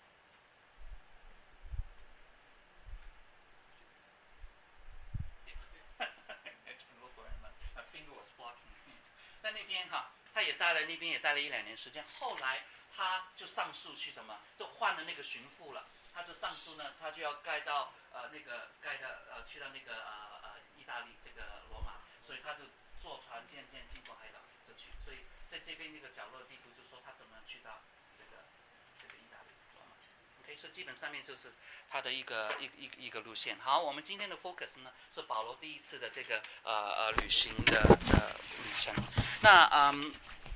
待了那边也待了一两年时间，后来他就上诉去什么，都换了那个巡抚了，他就上诉呢，他就要盖到呃那个盖的呃去到那个呃呃意大利这个罗马，所以他就坐船渐渐经过海岛就去，所以在这边那个角落地图就说他怎么去到这个这个意大利罗马。OK， 所以基本上面就是他的一个一个一个一个路线。好，我们今天的 focus 呢是保罗第一次的这个呃呃旅行的呃旅程。那嗯，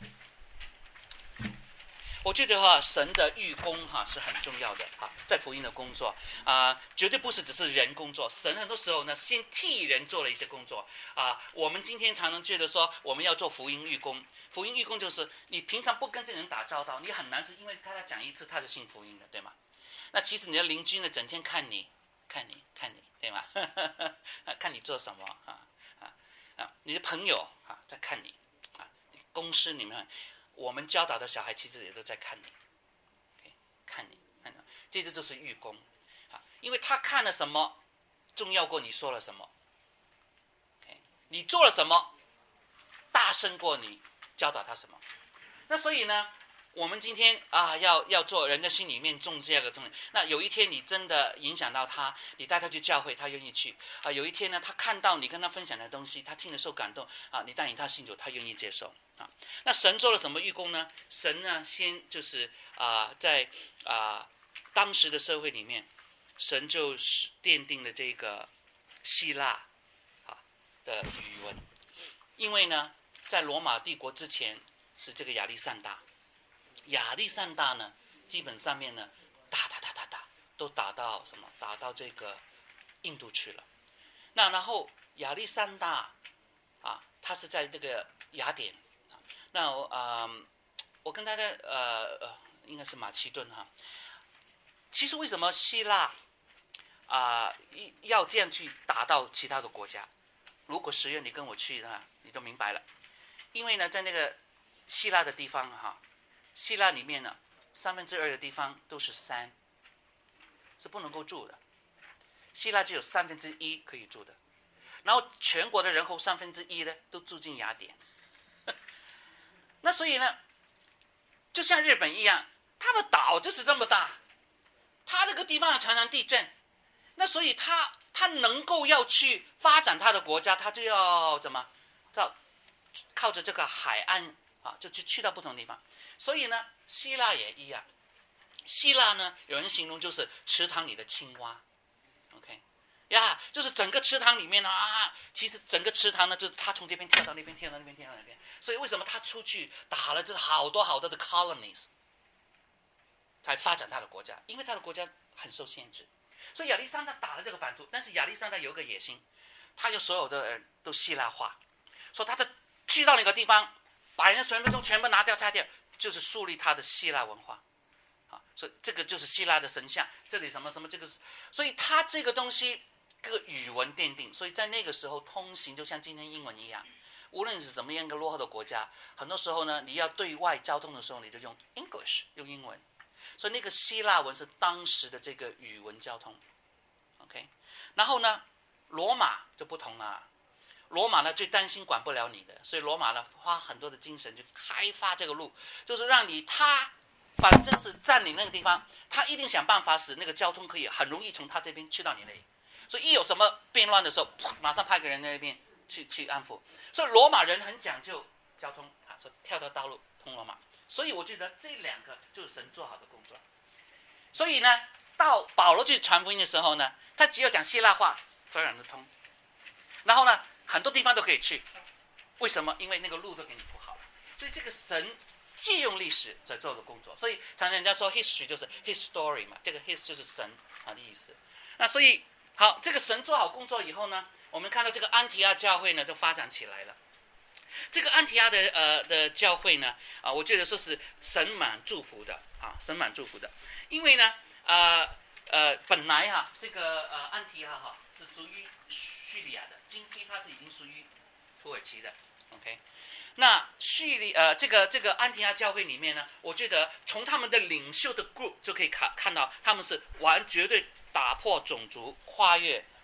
我觉得哈，神的预工哈是很重要的哈，在福音的工作啊、呃，绝对不是只是人工作，神很多时候呢先替人做了一些工作啊、呃。我们今天常常觉得说我们要做福音预工，福音预工就是你平常不跟这个人打交道，你很难是因为跟他讲一次他是信福音的，对吗？那其实你的邻居呢，整天看你，看你，看你，对吗？看你做什么啊啊啊！你的朋友啊在看你啊，公司里面。我们教导的小孩其实也都在看你， okay， 看你，看你，这些都是预工啊，因为他看了什么，重要过你说了什么。Okay， 你做了什么，大胜过你教导他什么。那所以呢，我们今天啊，要要做人的心里面种这个东西。那有一天你真的影响到他，你带他去教会，他愿意去啊。有一天呢，他看到你跟他分享的东西，他听了受感动啊，你带领他信主，他愿意接受。啊，那神做了什么预工呢？神呢，先就是啊、呃，在啊、呃、当时的社会里面，神就是奠定了这个希腊啊的语文，因为呢，在罗马帝国之前是这个亚历山大，亚历山大呢，基本上面呢，打打打打打，都打到什么？打到这个印度去了。那然后亚历山大啊，他是在这个雅典。那我啊、呃，我跟大家呃呃，应该是马其顿哈。其实为什么希腊啊、呃、要这样去打到其他的国家？如果十月你跟我去的话，你都明白了。因为呢，在那个希腊的地方哈，希腊里面呢，三分之二的地方都是山，是不能够住的。希腊只有三分之一可以住的，然后全国的人口三分之一呢都住进雅典。那所以呢，就像日本一样，它的岛就是这么大，它那个地方常常地震，那所以它它能够要去发展它的国家，它就要怎么，靠靠着这个海岸啊，就去去到不同地方。所以呢，希腊也一样，希腊呢，有人形容就是池塘里的青蛙 ，OK。呀，就是整个池塘里面呢啊，其实整个池塘呢，就是他从这边跳到那边，跳到那边，跳到那边。所以为什么他出去打了这好多好多的 colonies， 才发展他的国家？因为他的国家很受限制。所以亚历山大打了这个版图，但是亚历山大有个野心，他就所有的人都希腊化，说他的去到那个地方，把人家全部都全部拿掉拆掉，就是树立他的希腊文化。啊，所以这个就是希腊的神像，这里什么什么这个是，所以他这个东西。个语文奠定，所以在那个时候通行就像今天英文一样，无论是什么样一个落后的国家，很多时候呢，你要对外交通的时候，你就用 English， 用英文。所以那个希腊文是当时的这个语文交通 ，OK。然后呢，罗马就不同了，罗马呢最担心管不了你的，所以罗马呢花很多的精神去开发这个路，就是让你他反正是占领那个地方，他一定想办法使那个交通可以很容易从他这边去到你那里。所以一有什么变乱的时候，马上派个人在那边去去安抚。所以罗马人很讲究交通啊，说跳到道路通罗马。所以我觉得这两个就是神做好的工作。所以呢，到保罗去传福音的时候呢，他只要讲希腊话，自然的通。然后呢，很多地方都可以去。为什么？因为那个路都给你铺好了。所以这个神借用历史在做的工作。所以常常人家说 history 就是 his story 嘛，这个 his 就是神啊的意思。那所以。好，这个神做好工作以后呢，我们看到这个安提阿教会呢都发展起来了。这个安提阿的呃的教会呢，啊，我觉得说是神蛮祝福的啊，神蛮祝福的，因为呢，呃呃，本来哈、啊、这个呃安提阿哈是属于叙利亚的，今天它是已经属于土耳其的 ，OK。那叙利呃这个这个安提阿教会里面呢，我觉得从他们的领袖的 group 就可以看看到，他们是完绝对。打破种族、跨越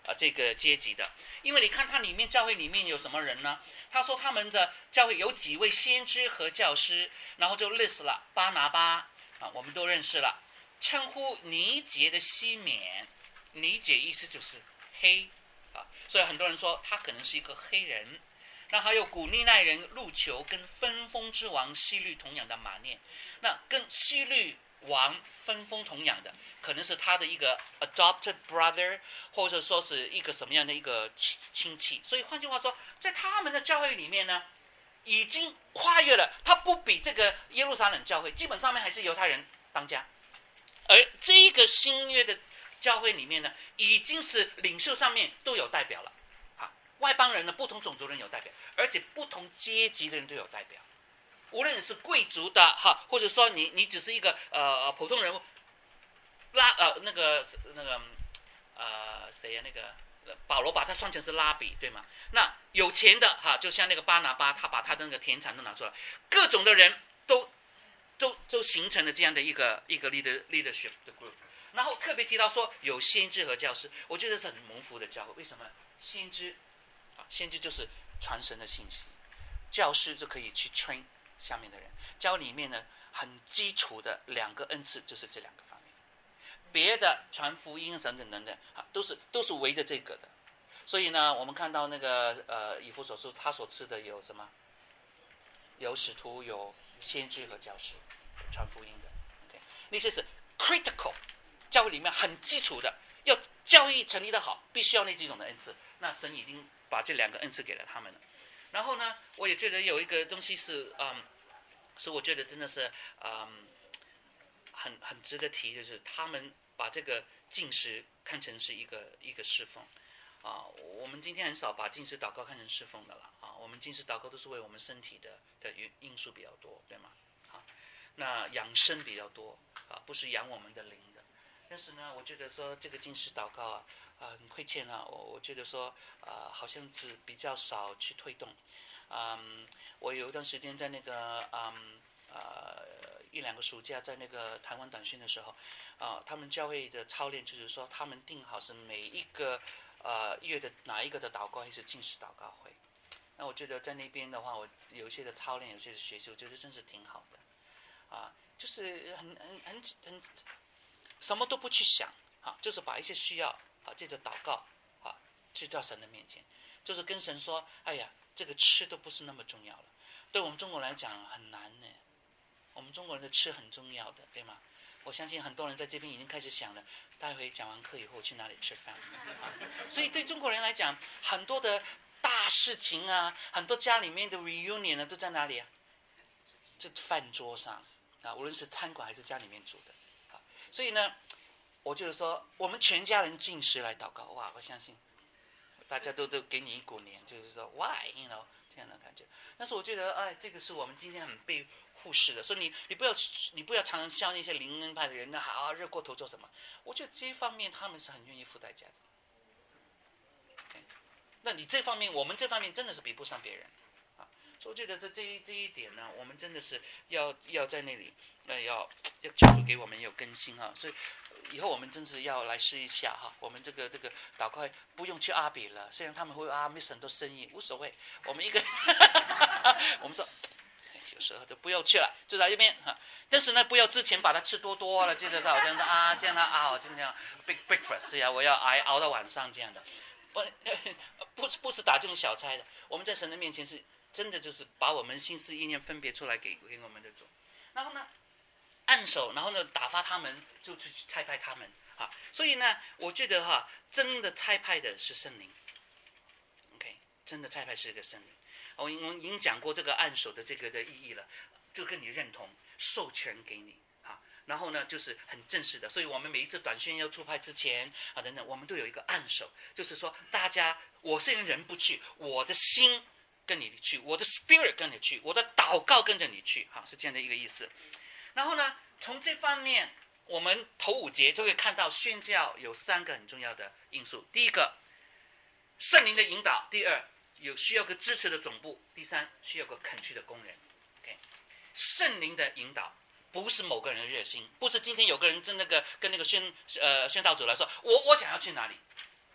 呃这个阶级的。因为你看它里面教会里面有什么人呢？他说他们的教会有几位先知和教师，然后就 list 了巴拿巴啊，我们都认识了，称呼尼结的西缅，尼结意思就是黑啊，所以很多人说他可能是一个黑人。那还有古利奈人路求跟分封之王西律同养的马念，那跟西律王分封同养的可能是他的一个 adopted brother， 或者说是一个什么样的一个亲戚。所以换句话说，在他们的教会里面呢，已经跨越了，他不比这个耶路撒冷教会，基本上面还是犹太人当家，而这个新约的教会里面呢，已经是领袖上面都有代表了。外邦人呢，不同种族人有代表，而且不同阶级的人都有代表。无论是贵族的哈，或者说你你只是一个呃普通人物，拉呃那个那个呃谁呀、啊、那个保罗把他算成是拉比对吗？那有钱的哈，就像那个巴拿巴，他把他的那个田产都拿出来，各种的人都都都形成了这样的一个一个 leader leadership 的 group。然后特别提到说有先知和教师，我觉得是很蒙福的教会。为什么？先知先知就是传神的信息，教师就可以去 train 下面的人。教里面呢，很基础的两个恩赐就是这两个方面，别的传福音等等等等啊，都是都是围着这个的。所以呢，我们看到那个呃以弗所书，他所吃的有什么？有使徒，有先知和教师，传福音的。OK， 那些是 critical， 教会里面很基础的，要教育成立的好，必须要那几种的恩赐。那神已经把这两个恩赐给了他们了。然后呢，我也觉得有一个东西是，嗯，是我觉得真的是，嗯，很很值得提，就是他们把这个禁食看成是一个一个侍奉，啊，我们今天很少把禁食祷告看成侍奉的了，啊，我们禁食祷告都是为我们身体的的因素比较多，对吗？啊，那养生比较多，啊，不是养我们的灵的。但是呢，我觉得说这个禁食祷告啊。啊、呃，很亏欠啊！我我觉得说，啊、呃，好像是比较少去推动。嗯，我有一段时间在那个，嗯，呃，一两个暑假在那个台湾短训的时候，啊、呃，他们教会的操练就是说，他们定好是每一个呃月的哪一个的祷告会是禁食祷告会。那我觉得在那边的话，我有一些的操练，有些的学习，我觉得真是挺好的。啊，就是很很很很什么都不去想，啊，就是把一些需要。啊，借着祷告，啊，去到神的面前，就是跟神说：“哎呀，这个吃都不是那么重要了。对我们中国人来讲很难呢。我们中国人的吃很重要的，对吗？我相信很多人在这边已经开始想了，待会讲完课以后去哪里吃饭。啊、所以对中国人来讲，很多的大事情啊，很多家里面的 reunion 呢，都在哪里啊？这饭桌上啊，无论是餐馆还是家里面煮的。啊，所以呢。”我就是说，我们全家人禁食来祷告，哇！我相信大家都都给你一股脸，就是说 ，why，you know 这样的感觉。但是我觉得，哎，这个是我们今天很被忽视的。所以你你不要你不要常常笑那些灵恩派的人，那啊热过头做什么？我觉得这方面他们是很愿意付代价的。Okay? 那你这方面，我们这方面真的是比不上别人啊。所以我觉得这这一这一点呢，我们真的是要要在那里，呃，要要求主给我们有更新啊。所以。以后我们真是要来试一下哈，我们这个这个祷告不用去阿比了，虽然他们会啊 miss 很多生意，无所谓，我们一个我们说有时候就不要去了，就在这边哈。但是呢，不要之前把它吃多多了，记得好像啊这样的啊，我今天 big breakfast 呀，我要熬熬到晚上这样的，不不是不是打这种小差的。我们在神的面前是真的就是把我们心思意念分别出来给给我们的主，然后呢。按手，然后呢，打发他们，就去差派他们啊。所以呢，我觉得哈，真的差派的是圣灵。OK， 真的差派是一个圣灵。我我已经讲过这个按手的这个的意义了，就跟你认同，授权给你啊。然后呢，就是很正式的。所以我们每一次短宣要出派之前啊等等，我们都有一个按手，就是说大家，我虽然人不去，我的心跟你去，我的 spirit 跟你去，我的祷告跟着你去，哈，是这样的一个意思。然后呢，从这方面，我们头五节就会看到宣教有三个很重要的因素。第一个，圣灵的引导；第二，有需要个支持的总部；第三，需要个肯去的工人。OK， 圣灵的引导不是某个人的热心，不是今天有个人跟那个跟那个宣呃宣道主来说，我我想要去哪里，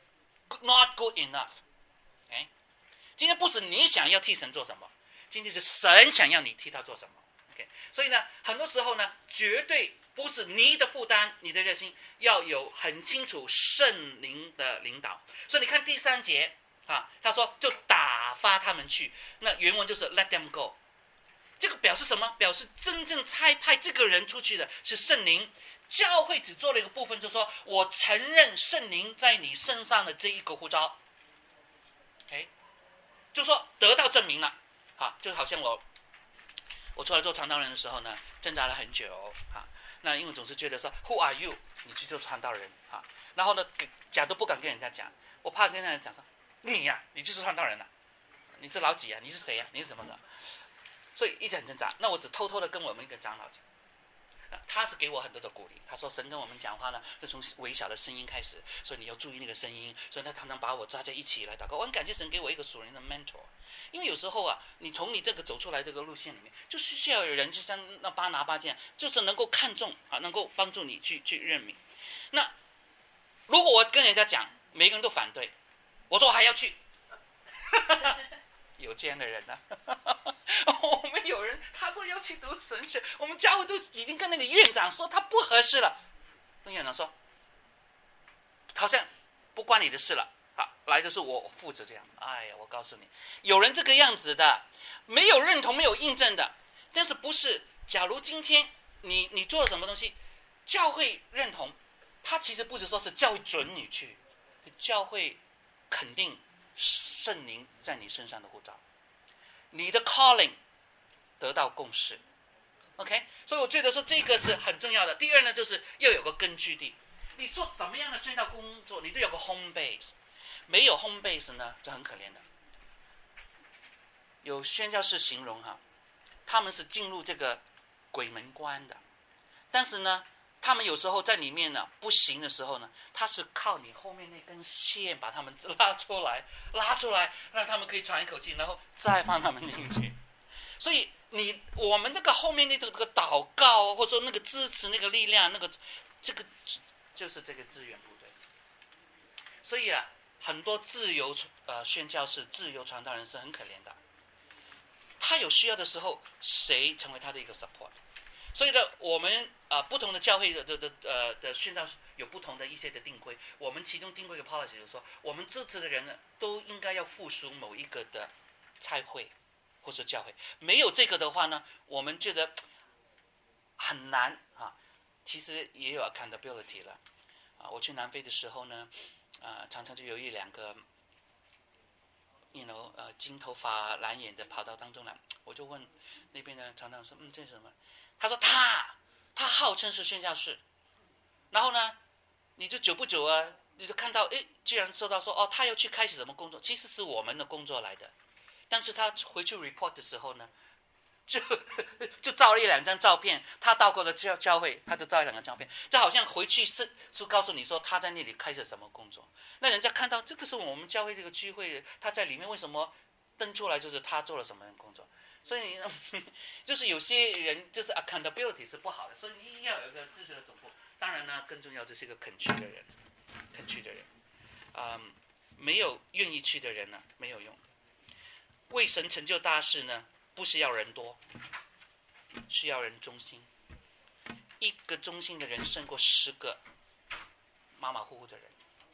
not good enough。哎，今天不是你想要替神做什么，今天是神想要你替他做什么。OK， 所以呢，很多时候呢，绝对不是你的负担，你的热心要有很清楚圣灵的领导。所以你看第三节啊，他说就打发他们去，那原文就是 let them go。这个表示什么？表示真正差派这个人出去的是圣灵。教会只做了一个部分，就是说我承认圣灵在你身上的这一个呼召。OK， 就说得到证明了。啊，就好像我我出来做传道人的时候呢，挣扎了很久啊。那因为总是觉得说 Who are you？ 你去做传道人啊，然后呢讲都不敢跟人家讲，我怕跟人家讲说你呀、啊，你就是传道人了、啊，你是老几啊？你是谁啊？你是什么的？所以一直很挣扎。那我只偷偷的跟我们一个长老讲。他是给我很多的鼓励，他说神跟我们讲话呢是从微小的声音开始，所以你要注意那个声音，所以他常常把我抓在一起来祷告。我很感谢神给我一个属灵的 mentor， 因为有时候啊，你从你这个走出来这个路线里面，就是需要有人就像那巴拿巴这样，就是能够看重啊，能够帮助你去去认明。那如果我跟人家讲，每个人都反对，我说我还要去，有这样的人呢、啊？我们有人他说要去读神学，我们教会都已经跟那个院长说他不合适了。那院长说，好像不关你的事了，啊，来的是我负责这样。哎呀，我告诉你，有人这个样子的，没有认同，没有印证的。但是不是？假如今天你你做了什么东西，教会认同，他其实不是说是教会准你去，教会肯定圣灵在你身上的呼召。你的 calling 得到共识 ，OK， 所以我觉得说这个是很重要的。第二呢，就是要有个根据地，你做什么样的宣教工作，你都有个 home base， 没有 home base 呢，就很可怜的。有宣教士形容哈，他们是进入这个鬼门关的，但是呢，他们有时候在里面呢不行的时候呢，他是靠你后面那根线把他们拉出来，拉出来，让他们可以喘一口气，然后再放他们进去。所以你我们那个后面那个那个祷告，或者说那个支持那个力量，那个这个就是这个资源部队。所以啊，很多自由呃宣教士、自由传道人是很可怜的。他有需要的时候，谁成为他的一个 support？所以呢，我们啊、呃、不同的教会的的的呃的宣教有不同的一些的定规。我们其中定规的 policy 就是说，我们支持的人呢，都应该要附属某一个的差会或者教会。没有这个的话呢，我们觉得很难啊。其实也有 accountability 了啊。我去南非的时候呢，啊、呃、常常就有一两个。You know， 呃，金头发蓝眼的跑到当中来，我就问那边的传道人说：“嗯，这是什么？”他说：“他，他号称是宣教士，然后呢，你就久不久啊，你就看到，哎，居然收到说，哦，他要去开始什么工作？其实是我们的工作来的，但是他回去 report 的时候呢，就就照了一两张照片，他到过的教教会，他就照一两张照片，这好像回去是是告诉你说他在那里开始什么工作。”那人家看到这个是我们教会这个聚会，他在里面为什么登出来就是他做了什么工作？所以就是有些人就是 accountability 是不好的，所以你要有一个支持的总部。当然呢，更重要就是一个肯去的人，肯去的人，嗯，没有愿意去的人呢没有用。为神成就大事呢，不是要人多，是要人忠心。一个忠心的人胜过十个马马虎虎的人。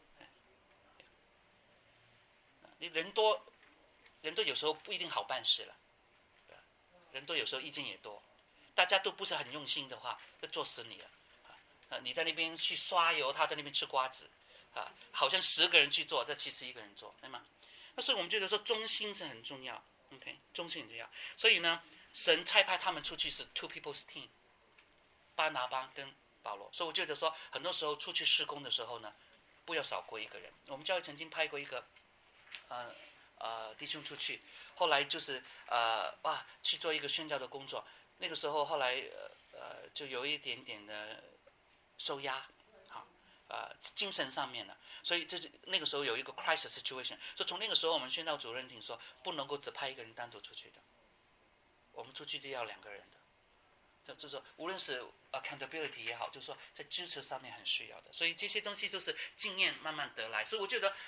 你人多，人多有时候不一定好办事了，人多有时候意见也多，大家都不是很用心的话，就做死你了。啊，你在那边去刷油，他在那边吃瓜子，啊，好像十个人去做，这其实一个人做，对吗？那所以我们觉得说忠心是很重要 ，OK， 忠心很重要。所以呢，神差派他们出去是 two people's team， 巴拿巴跟保罗。所以我觉得说，很多时候出去施工的时候呢，不要少过一个人。我们教会曾经派过一个。呃呃，弟兄出去，后来就是呃哇去做一个宣教的工作。那个时候后来呃呃就有一点点的受压，好呃精神上面了，所以就是那个时候有一个 crisis situation。所以从那个时候我们宣教主任听说，不能够只派一个人单独出去的，我们出去都要两个人的。这就是说，无论是 accountability 也好，就是说在支持上面很需要的。所以这些东西都是经验慢慢得来。所以我觉得。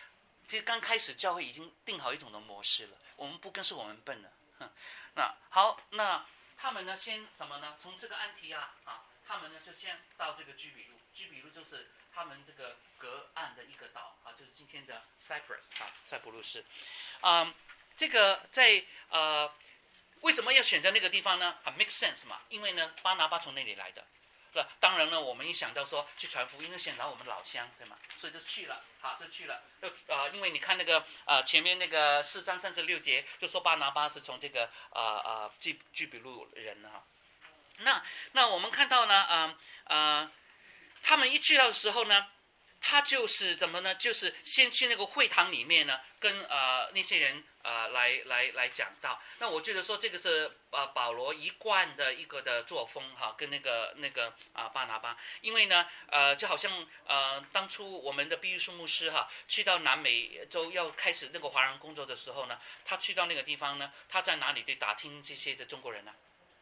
其实刚开始教会已经定好一种的模式了，我们不跟是我们笨了。哼，那好，那他们呢先什么呢？从这个安提亚啊，他们呢就先到这个居比路，居比路就是他们这个隔岸的一个岛啊，就是今天的 Cyprus 啊，塞浦路斯。嗯，这个在呃为什么要选择那个地方呢？很 make sense 嘛，因为呢巴拿巴从那里来的。那当然呢，我们一想到说去传福音，那想到我们老乡，对吗？所以就去了，好，就去了。就呃，因为你看那个呃前面那个四章三十六节，就说巴拿巴是从这个呃呃居居比路人哈。那那我们看到呢，呃呃，他们一去到的时候呢，他就是怎么呢？就是先去那个会堂里面呢，跟呃那些人呃来来来讲道。那我觉得说这个是呃保罗一贯的一个的作风哈，跟那个那个啊、呃、巴拿巴，因为呢呃就好像呃当初我们的毕玉树牧师哈去到南美洲要开始那个华人工作的时候呢，他去到那个地方呢，他在哪里对打听这些的中国人呢？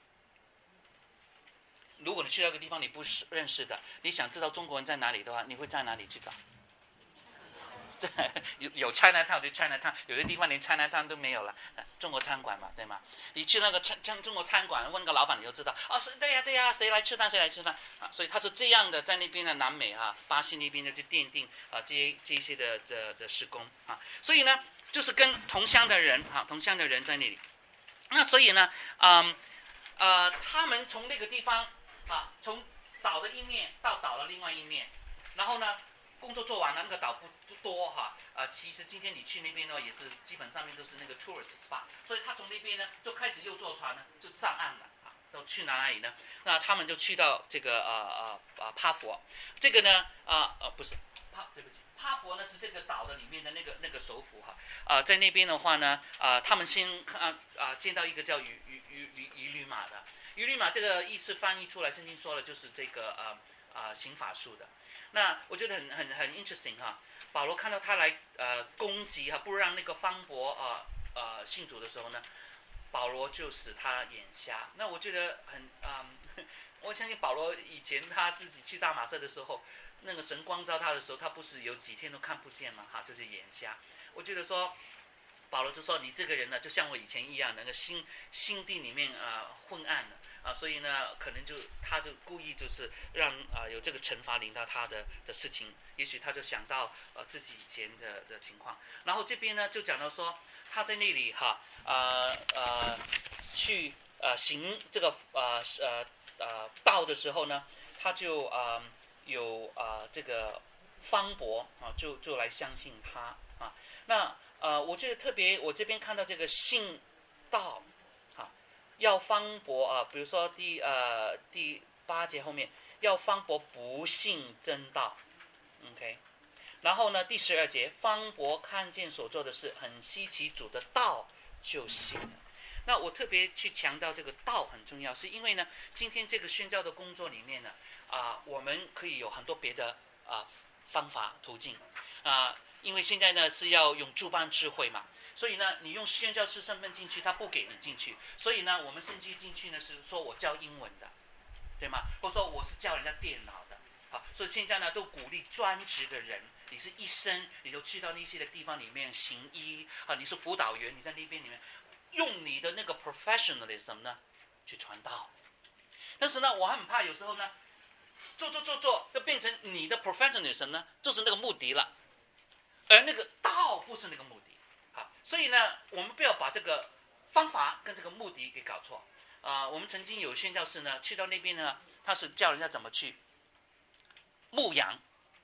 如果你去到一个地方你不认识的，你想知道中国人在哪里的话，你会在哪里去找？对，有有 Chinatown 就 Chinatown， 有的地方连 Chinatown 都没有了，中国餐馆嘛，对吗？你去那个餐中国餐馆问个老板，你就知道，哦，是对呀对呀，谁来吃饭谁来吃饭啊？所以他是这样的，在那边的南美啊，巴西那边的就奠定啊这些这些的的的施工啊，所以呢，就是跟同乡的人啊，同乡的人在那里，那所以呢，嗯呃，他们从那个地方啊，从岛的一面到岛的另外一面，然后呢。工作做完了，那个岛不不多哈，呃，其实今天你去那边呢，也是基本上面都是那个 tourist spot， 所以他从那边呢就开始又坐船呢，就上岸了啊，都去哪里呢？那他们就去到这个呃呃呃帕佛，这个呢啊 呃, 呃不是帕，对不起，帕佛呢是这个岛的里面的那个那个首府哈，啊、呃，在那边的话呢，啊、呃，他们先看啊、呃、见到一个叫鱼鱼鱼鱼鱼吕马的，鱼吕马这个意思翻译出来，圣经说了就是这个呃啊、呃、行法术的。那我觉得很很很 interesting 哈，保罗看到他来呃攻击哈，不让那个方伯呃呃信主的时候呢，保罗就使他眼瞎。那我觉得很嗯，我相信保罗以前他自己去大马色的时候，那个神光照他的时候，他不是有几天都看不见吗？哈，就是眼瞎。我觉得说，保罗就说你这个人呢，就像我以前一样，那个心心地里面啊、呃、昏暗了。啊，所以呢，可能就他就故意就是让啊、呃、有这个惩罚临到他的的事情，也许他就想到呃自己以前的的情况，然后这边呢就讲到说他在那里哈呃呃去呃行这个呃呃呃道的时候呢，他就呃有呃这个方伯啊就就来相信他啊，那呃我觉得特别我这边看到这个信道。要方伯啊，比如说第呃第八节后面要方伯不信真道 ，OK， 然后呢第十二节方伯看见所做的事很稀奇，主的道就信了。那我特别去强调这个道很重要，是因为呢今天这个宣教的工作里面呢啊、呃、我们可以有很多别的啊、呃、方法途径啊、呃，因为现在呢是要用诸般智慧嘛。所以呢，你用宣教士身份进去，他不给你进去。所以呢，我们甚至进去呢是说我教英文的，对吗？或者说我是教人家电脑的，好，所以现在呢都鼓励专职的人，你是医生，你就去到那些的地方里面行医啊，你是辅导员，你在那边里面用你的那个 professionalism 呢去传道。但是呢，我很怕有时候呢，做做做做，就变成你的 professionalism 呢就是那个目的了，而那个道不是那个目的。所以呢，我们不要把这个方法跟这个目的给搞错啊、呃！我们曾经有宣教士呢，去到那边呢，他是教人家怎么去牧羊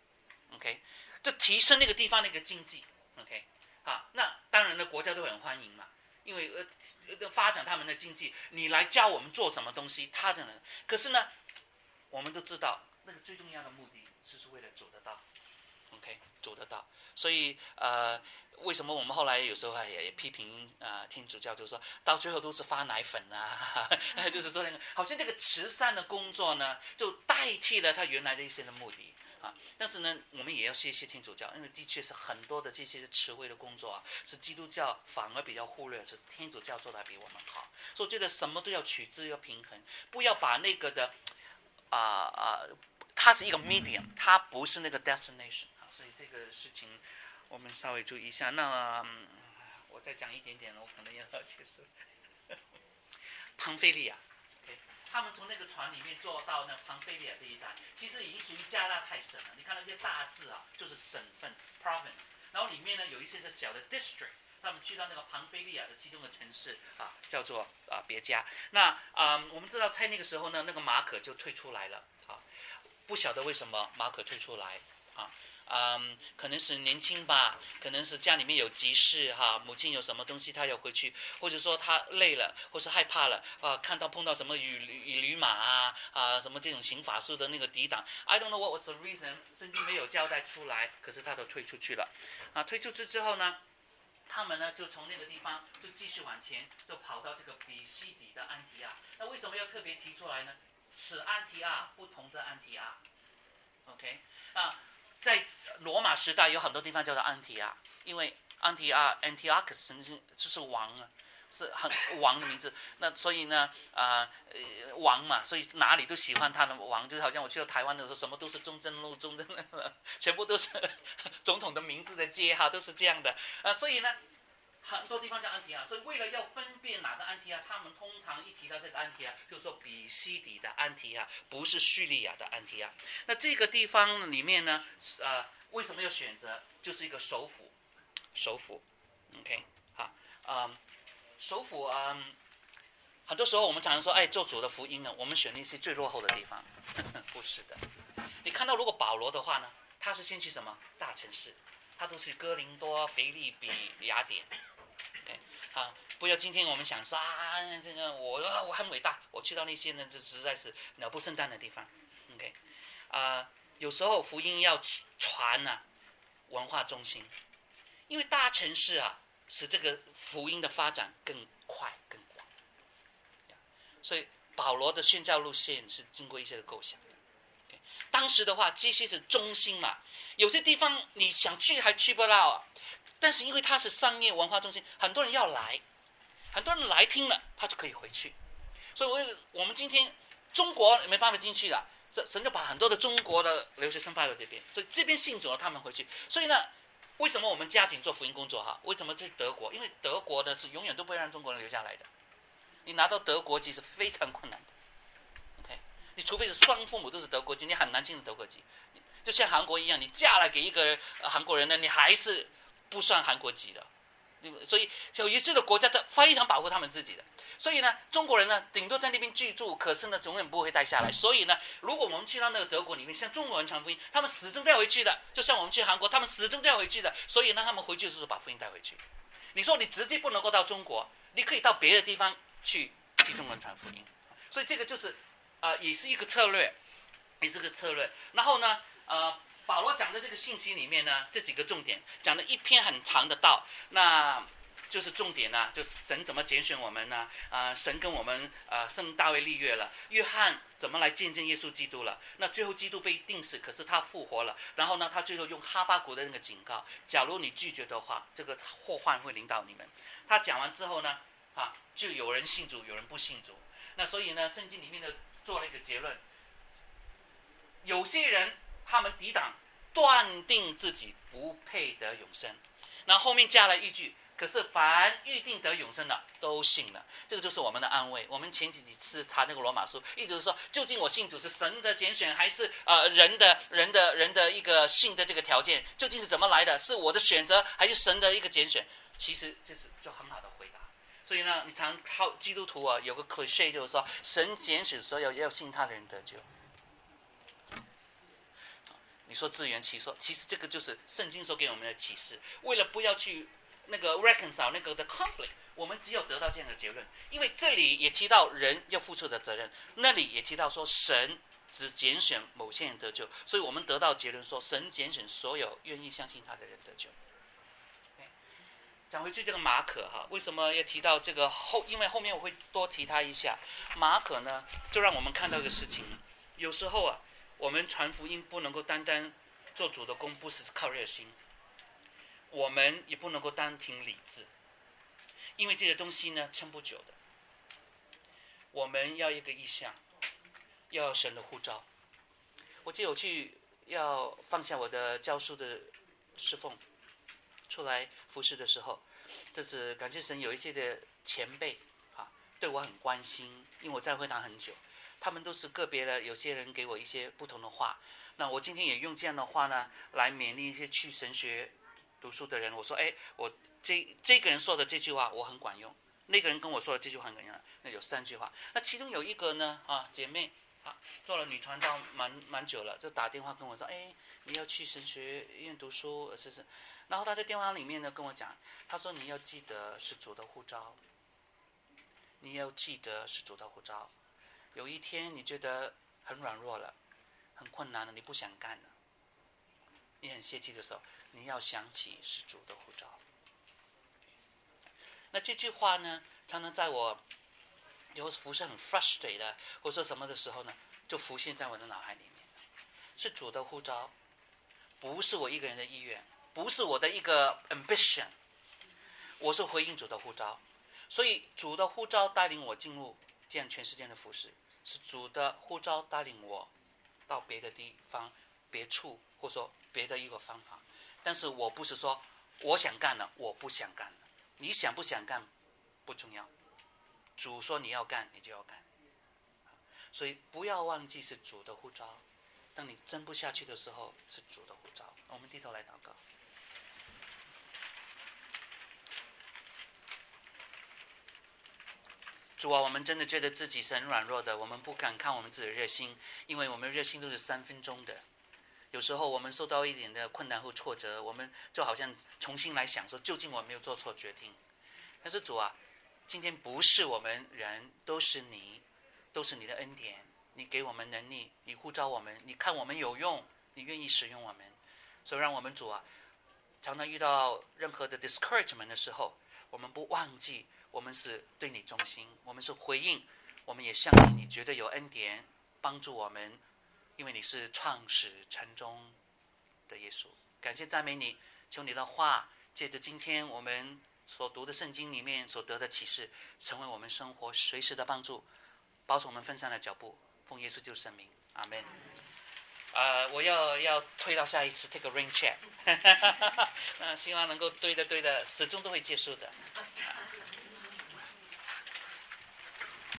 ，OK， 就提升那个地方那个经济 ，OK， 啊，那当然了，国家都很欢迎嘛，因为呃发展他们的经济，你来教我们做什么东西，他的人，可是呢，我们都知道那个最重要的目的就是为了走得到 ，OK， 走得到，所以呃。为什么我们后来有时候也批评啊、呃、天主教，就是说到最后都是发奶粉啊，就是说好像这个慈善的工作呢，就代替了他原来的一些的目的啊。但是呢，我们也要谢谢天主教，因为的确是很多的这些慈惠的工作啊，是基督教反而比较忽略，是天主教做的比我们好。所以我觉得什么都要取之要平衡，不要把那个的啊啊、呃呃，它是一个 medium， 它不是那个 destination 啊。所以这个事情。 我们稍微注意一下。那、嗯、我再讲一点点，我可能要解释。庞菲利亚， okay, 他们从那个船里面坐到那庞菲利亚这一带，其实已经属于加拉太省了。你看那些大字啊，就是省份 province， 然后里面呢有一些是小的 district。他们去到那个庞菲利亚的其中的城市啊，叫做啊别加。那啊、嗯，我们知道在那个时候呢，那个马可就退出来了啊。不晓得为什么马可退出来啊。嗯，可能是年轻吧，可能是家里面有急事哈、啊，母亲有什么东西他要回去，或者说他累了，或是害怕了啊，看到碰到什么与与驴马啊啊什么这种刑法术的那个抵挡 ，I don't know what was the reason， 圣经没有交代出来，可是他都退出去了啊。退出去之后呢，他们呢就从那个地方就继续往前，就跑到这个比西底的安提阿。那为什么要特别提出来呢？此安提阿不同这安提阿 ，OK 啊。在罗马时代有很多地方叫做安提阿，因为安提阿 Antiochus 曾经就是王啊，是很王的名字。那所以呢，啊、呃，王嘛，所以哪里都喜欢他的王，就好像我去到台湾的时候，什么都是中正路、中正路，全部都是总统的名字的街哈，都是这样的。啊，所以呢，很多地方叫安提阿，所以为了要分辨哪个安提阿，他们通常一提到这个安提阿，就说比西底的安提阿，不是叙利亚的安提阿。那这个地方里面呢，呃，为什么要选择？就是一个首府，首府 ，OK， 好，嗯，首府啊、嗯，很多时候我们常常说，哎，做主的福音呢，我们选那些最落后的地方，不是的。你看到如果保罗的话呢，他是先去什么大城市？他都去哥林多、腓立比、雅典。OK， 好，不要今天我们想说啊，这个我我很伟大，我去到那些呢，这实在是鸟不生蛋的地方。OK， 啊、呃，有时候福音要传啊，文化中心，因为大城市啊，使这个福音的发展更快更广。所以保罗的宣教路线是经过一些的构想的。Okay， 当时的话，这些是中心嘛，有些地方你想去还去不到啊。但是因为它是商业文化中心，很多人要来，很多人来听了，他就可以回去。所以我，我们今天中国没办法进去了，这神就把很多的中国的留学生派到这边，所以这边信主了，他们回去。所以呢，为什么我们加紧做福音工作哈？为什么在德国？因为德国呢是永远都不会让中国人留下来的，你拿到德国籍是非常困难的。OK， 你除非是双父母都是德国籍，你很难进入德国籍。就像韩国一样，你嫁了给一个、呃、韩国人呢，你还是不算韩国籍的，所以有一些的国家在非常保护他们自己的，所以呢，中国人呢顶多在那边居住，可是呢永远不会待下来。所以呢，如果我们去到那个德国里面，像中国人传福音，他们始终都要回去的，就像我们去韩国，他们始终都要回去的。所以呢，他们回去就是把福音带回去。你说你直接不能够到中国，你可以到别的地方去替中国人传福音。所以这个就是啊、呃，也是一个策略，也是个策略。然后呢，呃。保罗讲的这个信息里面呢，这几个重点讲了一篇很长的道，那就是重点呢、啊，就是神怎么拣选我们呢？啊、呃，神跟我们啊，圣大卫立约了，约翰怎么来见证耶稣基督了？那最后基督被钉死，可是他复活了。然后呢，他最后用哈巴谷的那个警告，假如你拒绝的话，这个祸患会临到你们。他讲完之后呢，啊，就有人信主，有人不信主。那所以呢，圣经里面的做了一个结论，有些人。他们抵挡，断定自己不配得永生。那后面加了一句：可是凡预定得永生的，都信了。这个就是我们的安慰。我们前几次查那个罗马书，一直说，究竟我信主是神的拣选，还是呃人的人的人的一个信的这个条件？究竟是怎么来的？是我的选择，还是神的一个拣选？其实这是就很好的回答。所以呢，你常靠基督徒啊，有个 cliché 就是说，神拣选所有要信他的人得救。你说自圆其说，其实这个就是圣经所给我们的启示。为了不要去那个 reconcile 那个的 conflict， 我们只有得到这样的结论。因为这里也提到人要付出的责任，那里也提到说神只拣选某些人得救，所以我们得到结论说神拣选所有愿意相信他的人得救。讲回去这个马可哈，为什么要提到这个后？因为后面我会多提他一下。马可呢，就让我们看到一个事情，有时候啊。我们传福音不能够单单做主的功，不是靠热心，我们也不能够单凭理智，因为这些东西呢撑不久的。我们要一个意向，要神的呼召。我记得我去要放下我的教书的侍奉， 出来服侍的时候，这是感谢神有一些的前辈啊，对我很关心，因为我在会堂很久，他们都是个别的，有些人给我一些不同的话。那我今天也用这样的话呢，来勉励一些去神学读书的人。我说，哎，我这这个人说的这句话我很管用，那个人跟我说的这句话很管用，那有三句话。那其中有一个呢，啊，姐妹啊，做了女传道蛮蛮久了，就打电话跟我说，哎，你要去神学院读书，是是。然后他在电话里面呢跟我讲，他说你要记得是主的呼召，你要记得是主的呼召。有一天你觉得很软弱了，很困难了，你不想干了，你很泄气的时候，你要想起是主的呼召。那这句话呢，常常在我有服侍很 frustrated 的，或者说什么的时候呢，就浮现在我的脑海里面。是主的呼召，不是我一个人的意愿，不是我的一个 ambition， 我是回应主的呼召。所以主的呼召带领我进入这样全世界的服侍，是主的呼召带领我到别的地方、别处，或者说别的一个方法。但是我不是说我想干了，我不想干了。你想不想干不重要，主说你要干，你就要干。所以不要忘记是主的呼召。当你撑不下去的时候，是主的呼召。我们低头来祷告。主啊，我们真的觉得自己是很软弱的，我们不敢看我们自己的热心，因为我们热心都是三分钟的。有时候我们受到一点的困难或挫折，我们就好像重新来想说，究竟我没有做错决定。但是主啊，今天不是我们人，都是你，都是你的恩典，你给我们能力，你呼召我们，你看我们有用，你愿意使用我们。所以让我们主啊，常常遇到任何的 discouragement 的时候，我们不忘记我们是对你忠心，我们是回应，我们也相信你绝对有恩典帮助我们，因为你是创始成终的耶稣。感谢赞美你，求你的话借着今天我们所读的圣经里面所得的启示，成为我们生活随时的帮助，保守我们分散的脚步，奉耶稣救圣名，阿们。呃，我要要推到下一次 take a rain check， 那希望能够对的对的，始终都会结束的。